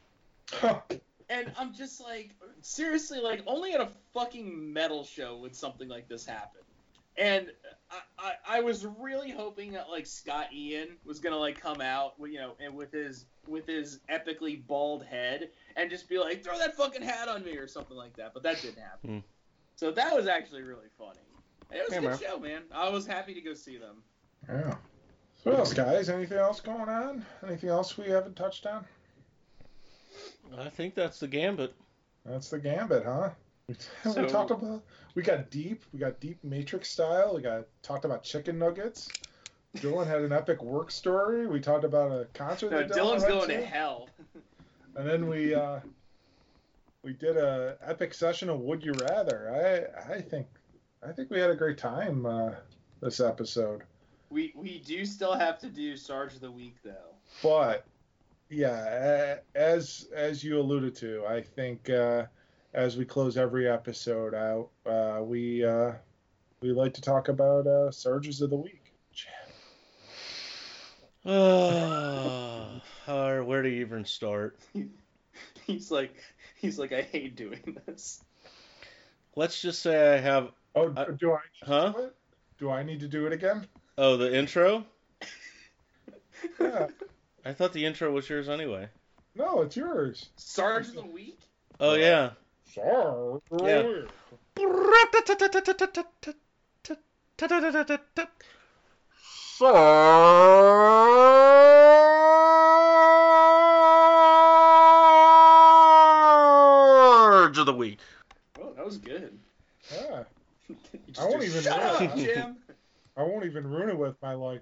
And I'm just like, seriously, like only at a fucking metal show would something like this happen. And I, I, I was really hoping that like Scott Ian was gonna like come out, you know, and with his with his epically bald head and just be like, throw that fucking hat on me or something like that. But that didn't happen. Hmm. So that was actually really funny. And it was Hey, a good man. show, man. I was happy to go see them. Yeah. So what else, guys? Anything else going on? Anything else we haven't touched on? I think that's the gambit. That's the gambit, huh? We, So- we talked about. We got deep. We got deep Matrix style. We got talked about chicken nuggets. Dylan had an epic work story. We talked about a concert. No, that Dylan Dylan's went going to. to hell. And then we uh, we did a epic session of Would You Rather. I I think I think we had a great time uh, this episode. We we do still have to do Sarge of the Week though. But yeah, a- as as you alluded to, I think uh, as we close every episode out, uh, we uh, we like to talk about uh, Surges of the Week. Uh, or where to even start? He's like he's like I hate doing this. Let's just say I have. Oh, I- do I need Huh? to do it? Do I need to do it again? Oh, the intro? Yeah. I thought the intro was yours anyway. No, it's yours. Sarge of the Week? Oh, yeah. Sorry. Yeah. Surge of the week. Oh, that was good. Yeah. even Shut ruin up, it. Jim. I won't even ruin it with my like.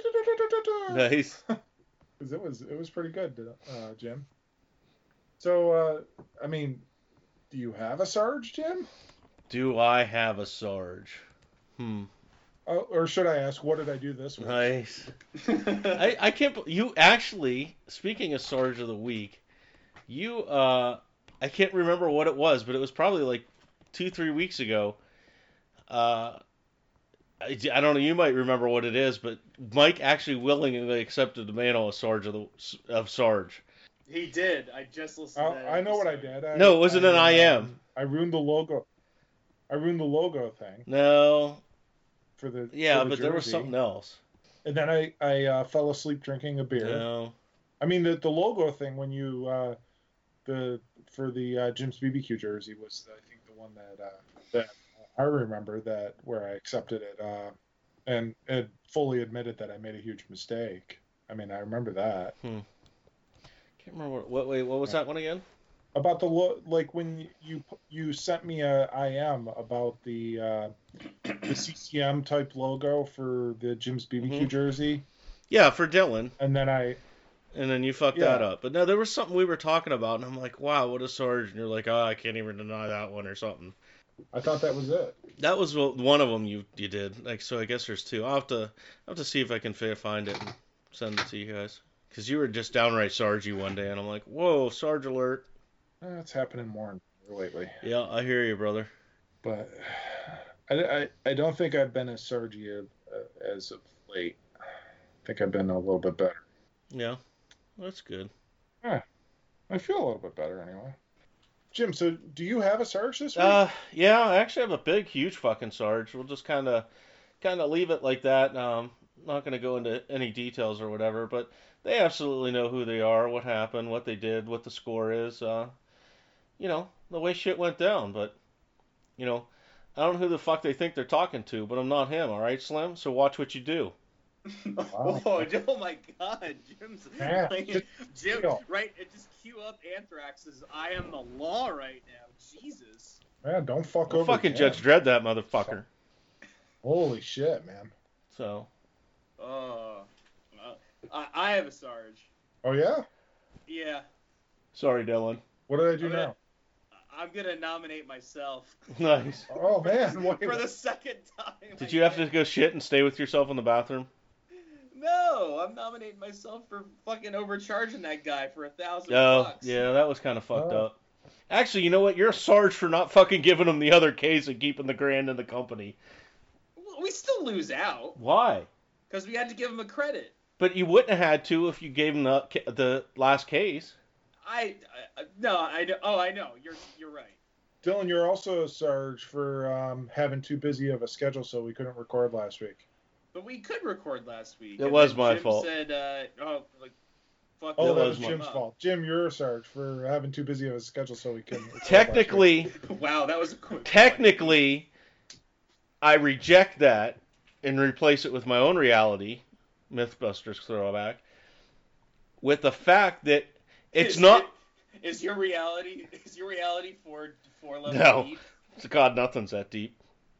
Nice. Because it was it was pretty good, uh, Jim. So uh, I mean, do you have a Sarge, Jim? Do I have a Sarge? Hmm. Uh, or should I ask, what did I do this week? Nice. I, I can't. bel- You actually, speaking of Sarge of the Week, you uh, I can't remember what it was, but it was probably like two, three weeks ago. Uh, I, I don't know. You might remember what it is, but Mike actually willingly accepted the mantle of Sarge of the of Sarge. He did. I just listened I, to that. I know what I episode. did. I, No, it wasn't an I am. um, I ruined the logo. I ruined the logo thing No. for the Yeah, for the but there was jersey. something else. And then I I uh, fell asleep drinking a beer. No. I mean the the logo thing when you uh, the for the uh, Jim's B B Q jersey was I think the one that uh, that I remember that where I accepted it uh, and it fully admitted that I made a huge mistake. I mean I remember that. Hmm. Can't remember what. What? Wait. What was that one again? About the lo- like when you you sent me a I M about the uh, the C C M type logo for the Jim's B B Q Mhm. jersey, Yeah, for Dylan. and then I And then you fucked Yeah. that up. But no, there was something we were talking about, and I'm like, wow, what a Sarge. And you're like, oh, I can't even deny that one or something. I thought that was it. That was wh- one of them you you did. Like, so I guess there's two. I'll have to I'll have to see if I can fi- find it and send it to you guys. Because you were just downright Sargy one day, and I'm like, whoa, Sarge alert. Eh, it's happening more and more lately, Yeah, I hear you, brother. but I, I, I don't think I've been as surgy uh, as of late. I think I've been a little bit better. Yeah, that's good. I feel a little bit better anyway. Jim, so do you have a Sarge this week? Uh, yeah, I actually have a big, huge fucking Sarge. We'll just kind of, kind of leave it like that. Um, not going to go into any details or whatever, but they absolutely know who they are, what happened, what they did, what the score is. Uh, you know, the way shit went down. But, you know, I don't know who the fuck they think they're talking to, but I'm not him. All right, Slim. So watch what you do. Wow. Oh, oh my God, Jim's Man, like, just Jim, chill. right? It just cue up Anthrax's "I Am the Law" right now. Jesus. Man, don't fuck Well, over fucking Jim. Judge Dredd that motherfucker. Holy shit, man. So, Oh, uh, I, I have a Sarge. Oh yeah? Yeah, sorry, Dylan. What did I do I'm gonna- now? I'm gonna nominate myself Nice. Oh man, wait. for the second time. Did I you have to guess. go shit and stay with yourself in the bathroom? No, I'm nominating myself for fucking overcharging that guy for a thousand Oh, bucks. yeah, that was kind of fucked Oh. up. Actually, you know what? You're a Sarge for not fucking giving him the other case and keeping the grand in the company. We still lose out Why? because we had to give him a credit. But you wouldn't have had to if you gave him the ca- the last case. I, I no, I know. Oh, I know. You're you're right. Dylan, you're also a Sarge for um, having too busy of a schedule, so we couldn't record last week. But we could record last week. It and was then my Jim fault. Said, uh, oh, like, fuck Oh, It that was was my- Jim's fault. Jim, you're a Sarge for having too busy of a schedule, so we couldn't. record last week. Technically, Wow, that was a quick. technically, I reject that and replace it with my own reality, Mythbusters throwback, with the fact that it's Is not. it- Is your reality? Is your reality four four level No. deep? God, nothing's that deep.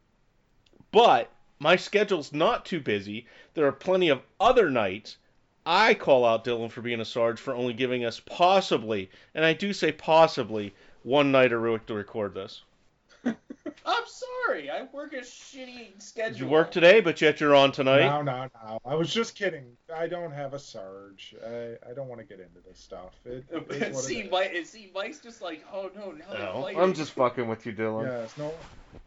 But my schedule's not too busy. There are plenty of other nights. I call out Dylan for being a Sarge for only giving us possibly, and I do say possibly, one night a week to record this. I'm sorry. I work a shitty schedule. You work today, but yet you're on tonight. No, no, no. I was just kidding. I don't have a Sarge. I, I don't want to get into this stuff. It, it is what see, it is. Mike, see, Mike's just like, oh no, now they're No, fighting. I'm just fucking with you, Dylan. Yes, no.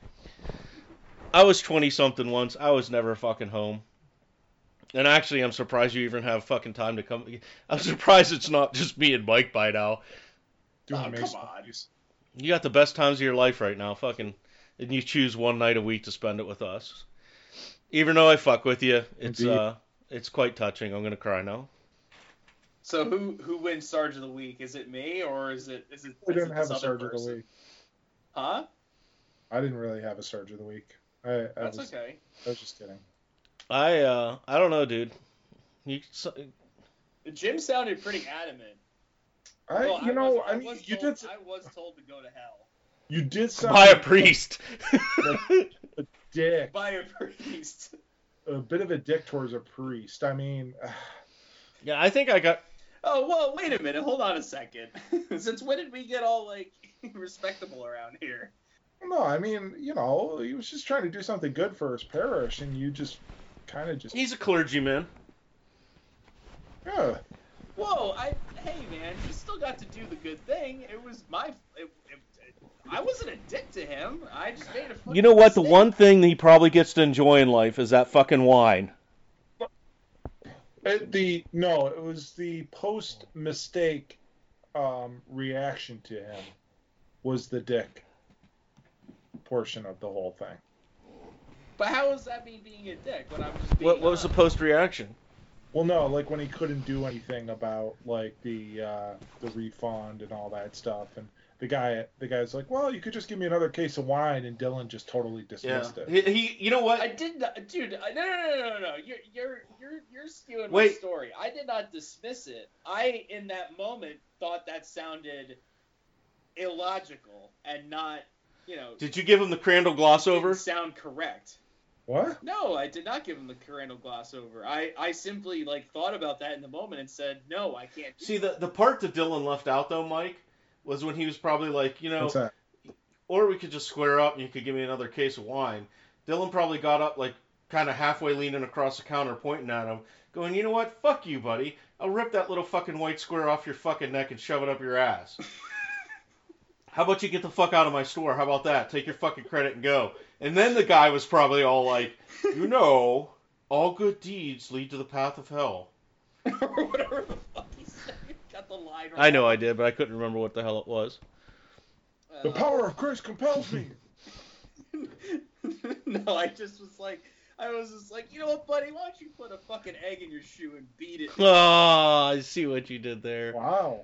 I was twenty something once. I was never fucking home. And actually, I'm surprised you even have fucking time to come. I'm surprised it's not just me and Mike by now. Doing Oh, come Mason on. movies. You got the best times of your life right now, fucking, and you choose one night a week to spend it with us. Even though I fuck with you, it's Indeed. uh, it's quite touching. I'm gonna cry now. So who who wins Sarge of the Week? Is it me or is it is it? We is didn't it have a this other Sarge of the person? week. Huh? I didn't really have a Sarge of the week. I, I That's was, okay. I was just kidding. I uh, I don't know, dude. You, so, Jim sounded pretty adamant. I, Well, you know, was, I, I mean, was you told, did, I was told to go to hell. you did sound by a priest. dick. by a priest. A bit of a dick towards a priest. I mean, Yeah, I think I got. Oh, well, wait a minute. Hold on a second. Since when did we get all, like, respectable around here? no, I mean, you know, he was just trying to do something good for his parish, and you just kind of just. He's a clergyman. Yeah. Whoa, I, hey, man, he still got to do the good thing. It was my, it, it, it, I wasn't a dick to him. I just made a fucking You know what? The mistake. one thing he probably gets to enjoy in life is that fucking wine. It, the no, it was the post mistake um, reaction to him was the dick portion of the whole thing. But how is that me being a dick when I'm just being What, what was the honest? post reaction? Well, no, like when he couldn't do anything about like the uh, the refund and all that stuff, and the guy the guy's like, well, you could just give me another case of wine, and Dylan just totally Yeah. dismissed it. He, he, you know what? I did not, dude. I- No, no, no, no, no, no. You're, you're, you're, you're skewing Wait. my story. I did not dismiss it. I, in that moment, thought that sounded illogical and not, you know, Did you give him the Crandall gloss didn't over? sound correct. What? No, I did not give him the Crandall gloss over. I, I simply like thought about that in the moment and said, no, I can't. Do See, that. the the part that Dylan left out though, Mike, was when he was probably like, you know, What's that? or we could just square up and you could give me another case of wine. Dylan probably got up like kind of halfway leaning across the counter pointing at him, going, you know what, fuck you, buddy. I'll rip that little fucking white square off your fucking neck and shove it up your ass. How about you get the fuck out of my store? How about that? Take your fucking credit and go. And then the guy was probably all like, you know, all good deeds lead to the path of hell. or whatever the fuck he said. Got the line wrong. I know I did, but I couldn't remember what the hell it was. The Uh, power of Christ compels me. no, I just was like, I was just like, you know what, buddy? Why don't you put a fucking egg in your shoe and beat it? Oh, I see what you did there. Wow.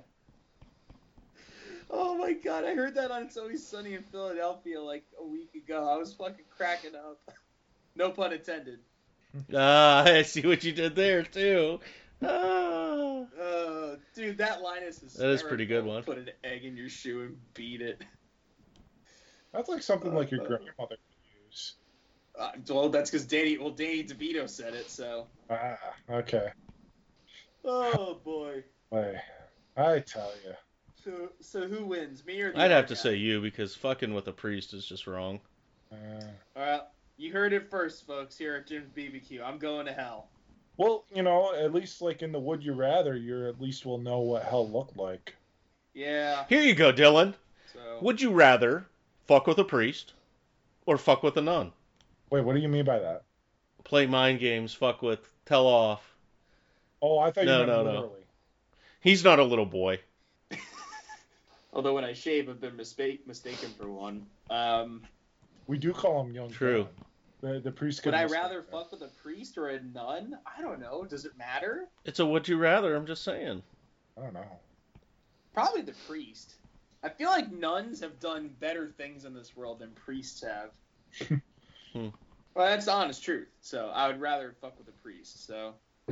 Oh my god, I heard that on It's Always Sunny in Philadelphia like a week ago. I was fucking cracking up. No pun intended. Ah, I see what you did there too. Ah. Uh, dude, that line is That is a pretty good hysterical. one. Put an egg in your shoe and beat it. That's like something like your Uh, grandmother could use. Uh, well, that's because Danny, well, Danny DeVito said it, so. Ah, okay. Oh boy. Wait, I tell you. So, so who wins, me or the I'd other have to guy? say you because fucking with a priest is just wrong. Uh, All right, you heard it first, folks. Here at Jim's B B Q, I'm going to hell. well, you know, at least like in the Would You Rather, you at least will know what hell looked like. Yeah. Here you go, Dylan. So. Would you rather fuck with a priest or fuck with a nun? Wait, what do you mean by that? Play mind games, fuck with, tell off. Oh, I thought No, you meant no, no. literally. He's not a little boy. Although when I shave, I've been mistake mistaken for one. Um, We do call him young. True. John. The the priest. would could I mistake rather that. fuck with a priest or a nun? I don't know. Does it matter? It's a would you rather, I'm just saying. I don't know. Probably the priest. I feel like nuns have done better things in this world than priests have. Hmm. Well, that's the honest truth. So I would rather fuck with a priest. So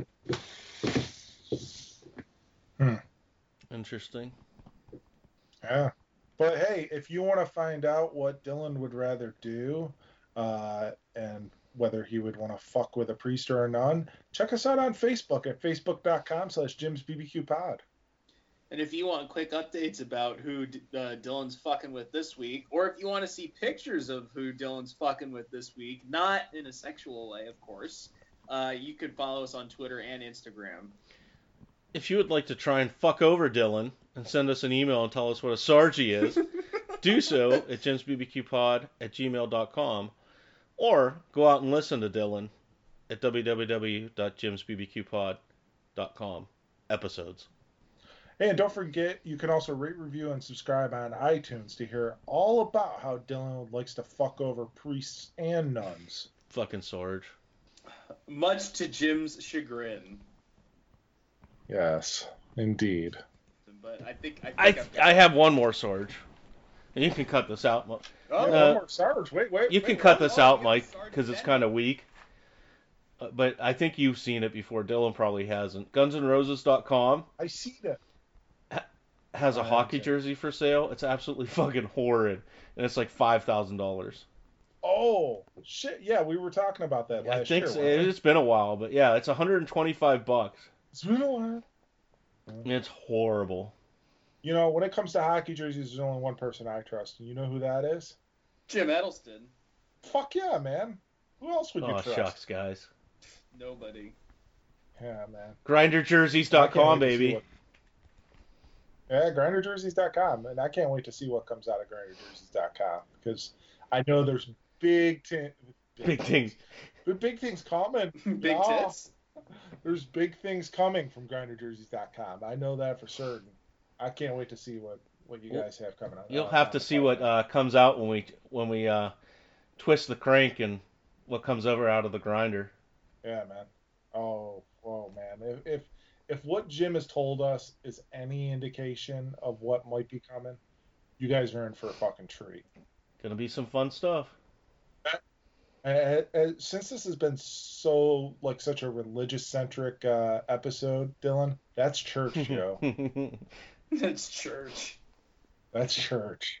Interesting. Yeah. But hey, if you want to find out what Dylan would rather do, uh, and whether he would want to fuck with a priest or a nun, check us out on Facebook at facebook.com slash Jim's BBQ Pod. And if you want quick updates about who D- uh, Dylan's fucking with this week, or if you want to see pictures of who Dylan's fucking with this week, not in a sexual way, of course, uh, you can follow us on Twitter and Instagram. If you would like to try and fuck over Dylan and send us an email and tell us what a Sargy is, do so at jimsbbqpod at gmail dot com, or go out and listen to Dylan at w w w dot jims b b q pod dot com episodes. Hey, and don't forget, you can also rate, review, and subscribe on iTunes to hear all about how Dylan likes to fuck over priests and nuns. Fucking Sarge. Much to Jim's chagrin. Yes, indeed. But I think I think I I've got I have one more Sarge. And you can cut this out. Mo- Oh, Yeah, Uh, one more Sarge. Wait, wait. You wait, can wait. cut this oh, out, yeah, Mike, Sarge because it's Bennett. kind of weak. Uh, but I think you've seen it before. Dylan probably hasn't. guns n roses dot com I see that. has a I hockey haven't. jersey for sale. It's absolutely fucking horrid. And it's like five thousand dollars. Oh shit! Yeah, we were talking about that last I think year. so. weren't we? It's been a while, but yeah, it's one hundred twenty-five bucks. It's been a while. It's horrible. You know, when it comes to hockey jerseys, there's only one person I trust, and you know who that is? Jim Edelston. Fuck yeah, man. Who else would you Oh, trust? shucks, guys. Nobody. Yeah, man. grinder jerseys I dot com, can't wait to see baby. what- Yeah, grinder jerseys dot com, and I can't wait to see what comes out of grinder jerseys dot com because I know there's big, t- Big things. big, big things coming. Big Yeah. tits. There's big things coming from grinder jerseys dot com. I know that for certain. I can't wait to see what, what you guys have coming out. You'll uh, have down to the see pipe. what uh, comes out when we when we uh, twist the crank and what comes over out of the grinder. Yeah, man. Oh, oh, man. If, if if what Jim has told us is any indication of what might be coming, you guys are in for a fucking treat. Gonna be some fun stuff. Uh, uh, since this has been so like such a religious centric uh, episode, Dylan, that's church, Joe. That's church. That's church.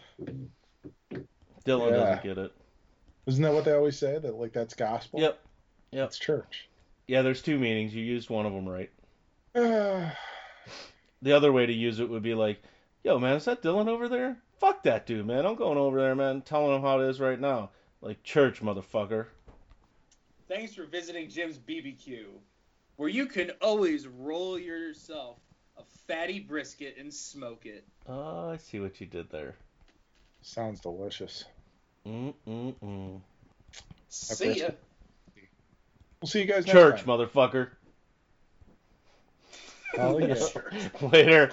Dylan Yeah. doesn't get it. Isn't that what they always say? That like that's gospel. Yep. Yep. It's church. Yeah, there's two meanings. You used one of them right. Uh, The other way to use it would be like, yo, man, is that Dylan over there? Fuck that dude, man. I'm going over there, man, telling him how it is right now. Like, church, motherfucker. Thanks for visiting Jim's B B Q, where you can always roll yourself a fatty brisket and smoke it. Oh, I see what you did there. sounds delicious. Mm-mm-mm. See ya. We'll see you guys next Church, time. motherfucker. Oh yeah. Later.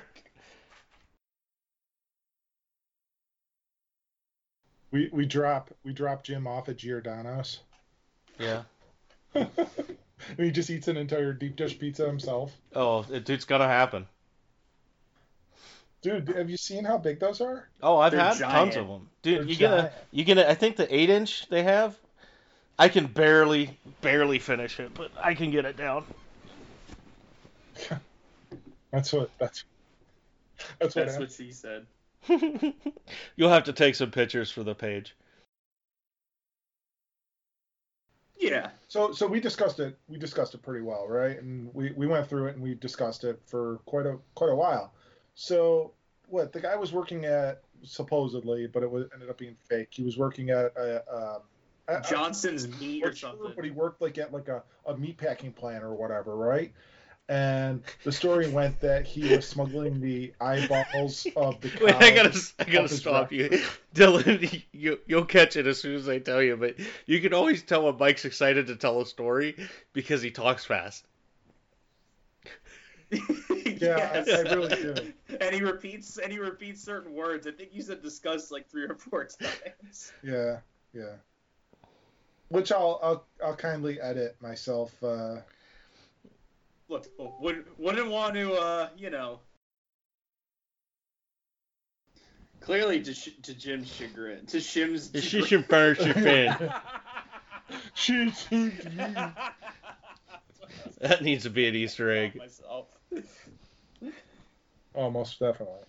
We we drop we drop Jim off at Giordano's. Yeah. And he just eats an entire deep dish pizza himself. Oh, it, it's gonna happen. Dude, have you seen how big those are? Oh, I've They're had giant. tons of them. Dude, They're you get a, giant. you get a, I think the eight inch they have, I can barely, barely finish it, but I can get it down. That's what that's that's what That's happened. what she said. You'll have to take some pictures for the page. Yeah. So so we discussed it we discussed it pretty well, right? And we, we went through it and we discussed it for quite a quite a while. So what the guy was working at supposedly, but it was ended up being fake. He was working at a, um, a, Johnson's meat a, or something. but he worked like at like a, a meat packing plant or whatever, right? And the story went that he was smuggling the eyeballs of the cow. Wait, I gotta, I gotta his stop you, Dylan. You, you'll catch it as soon as I tell you, but you can always tell when Mike's excited to tell a story because he talks fast. Yeah, I, I really do. And he repeats and he repeats certain words. I think you said discuss like three or four times. Yeah, yeah. Which I'll I'll I'll kindly edit myself. Uh, Look, wouldn't wouldn't want to, uh, you know. Clearly, to sh- to Jim's chagrin, to Shim's. It's just your first your fan. Shit. That needs to be an Easter egg. Myself. Oh, most definitely.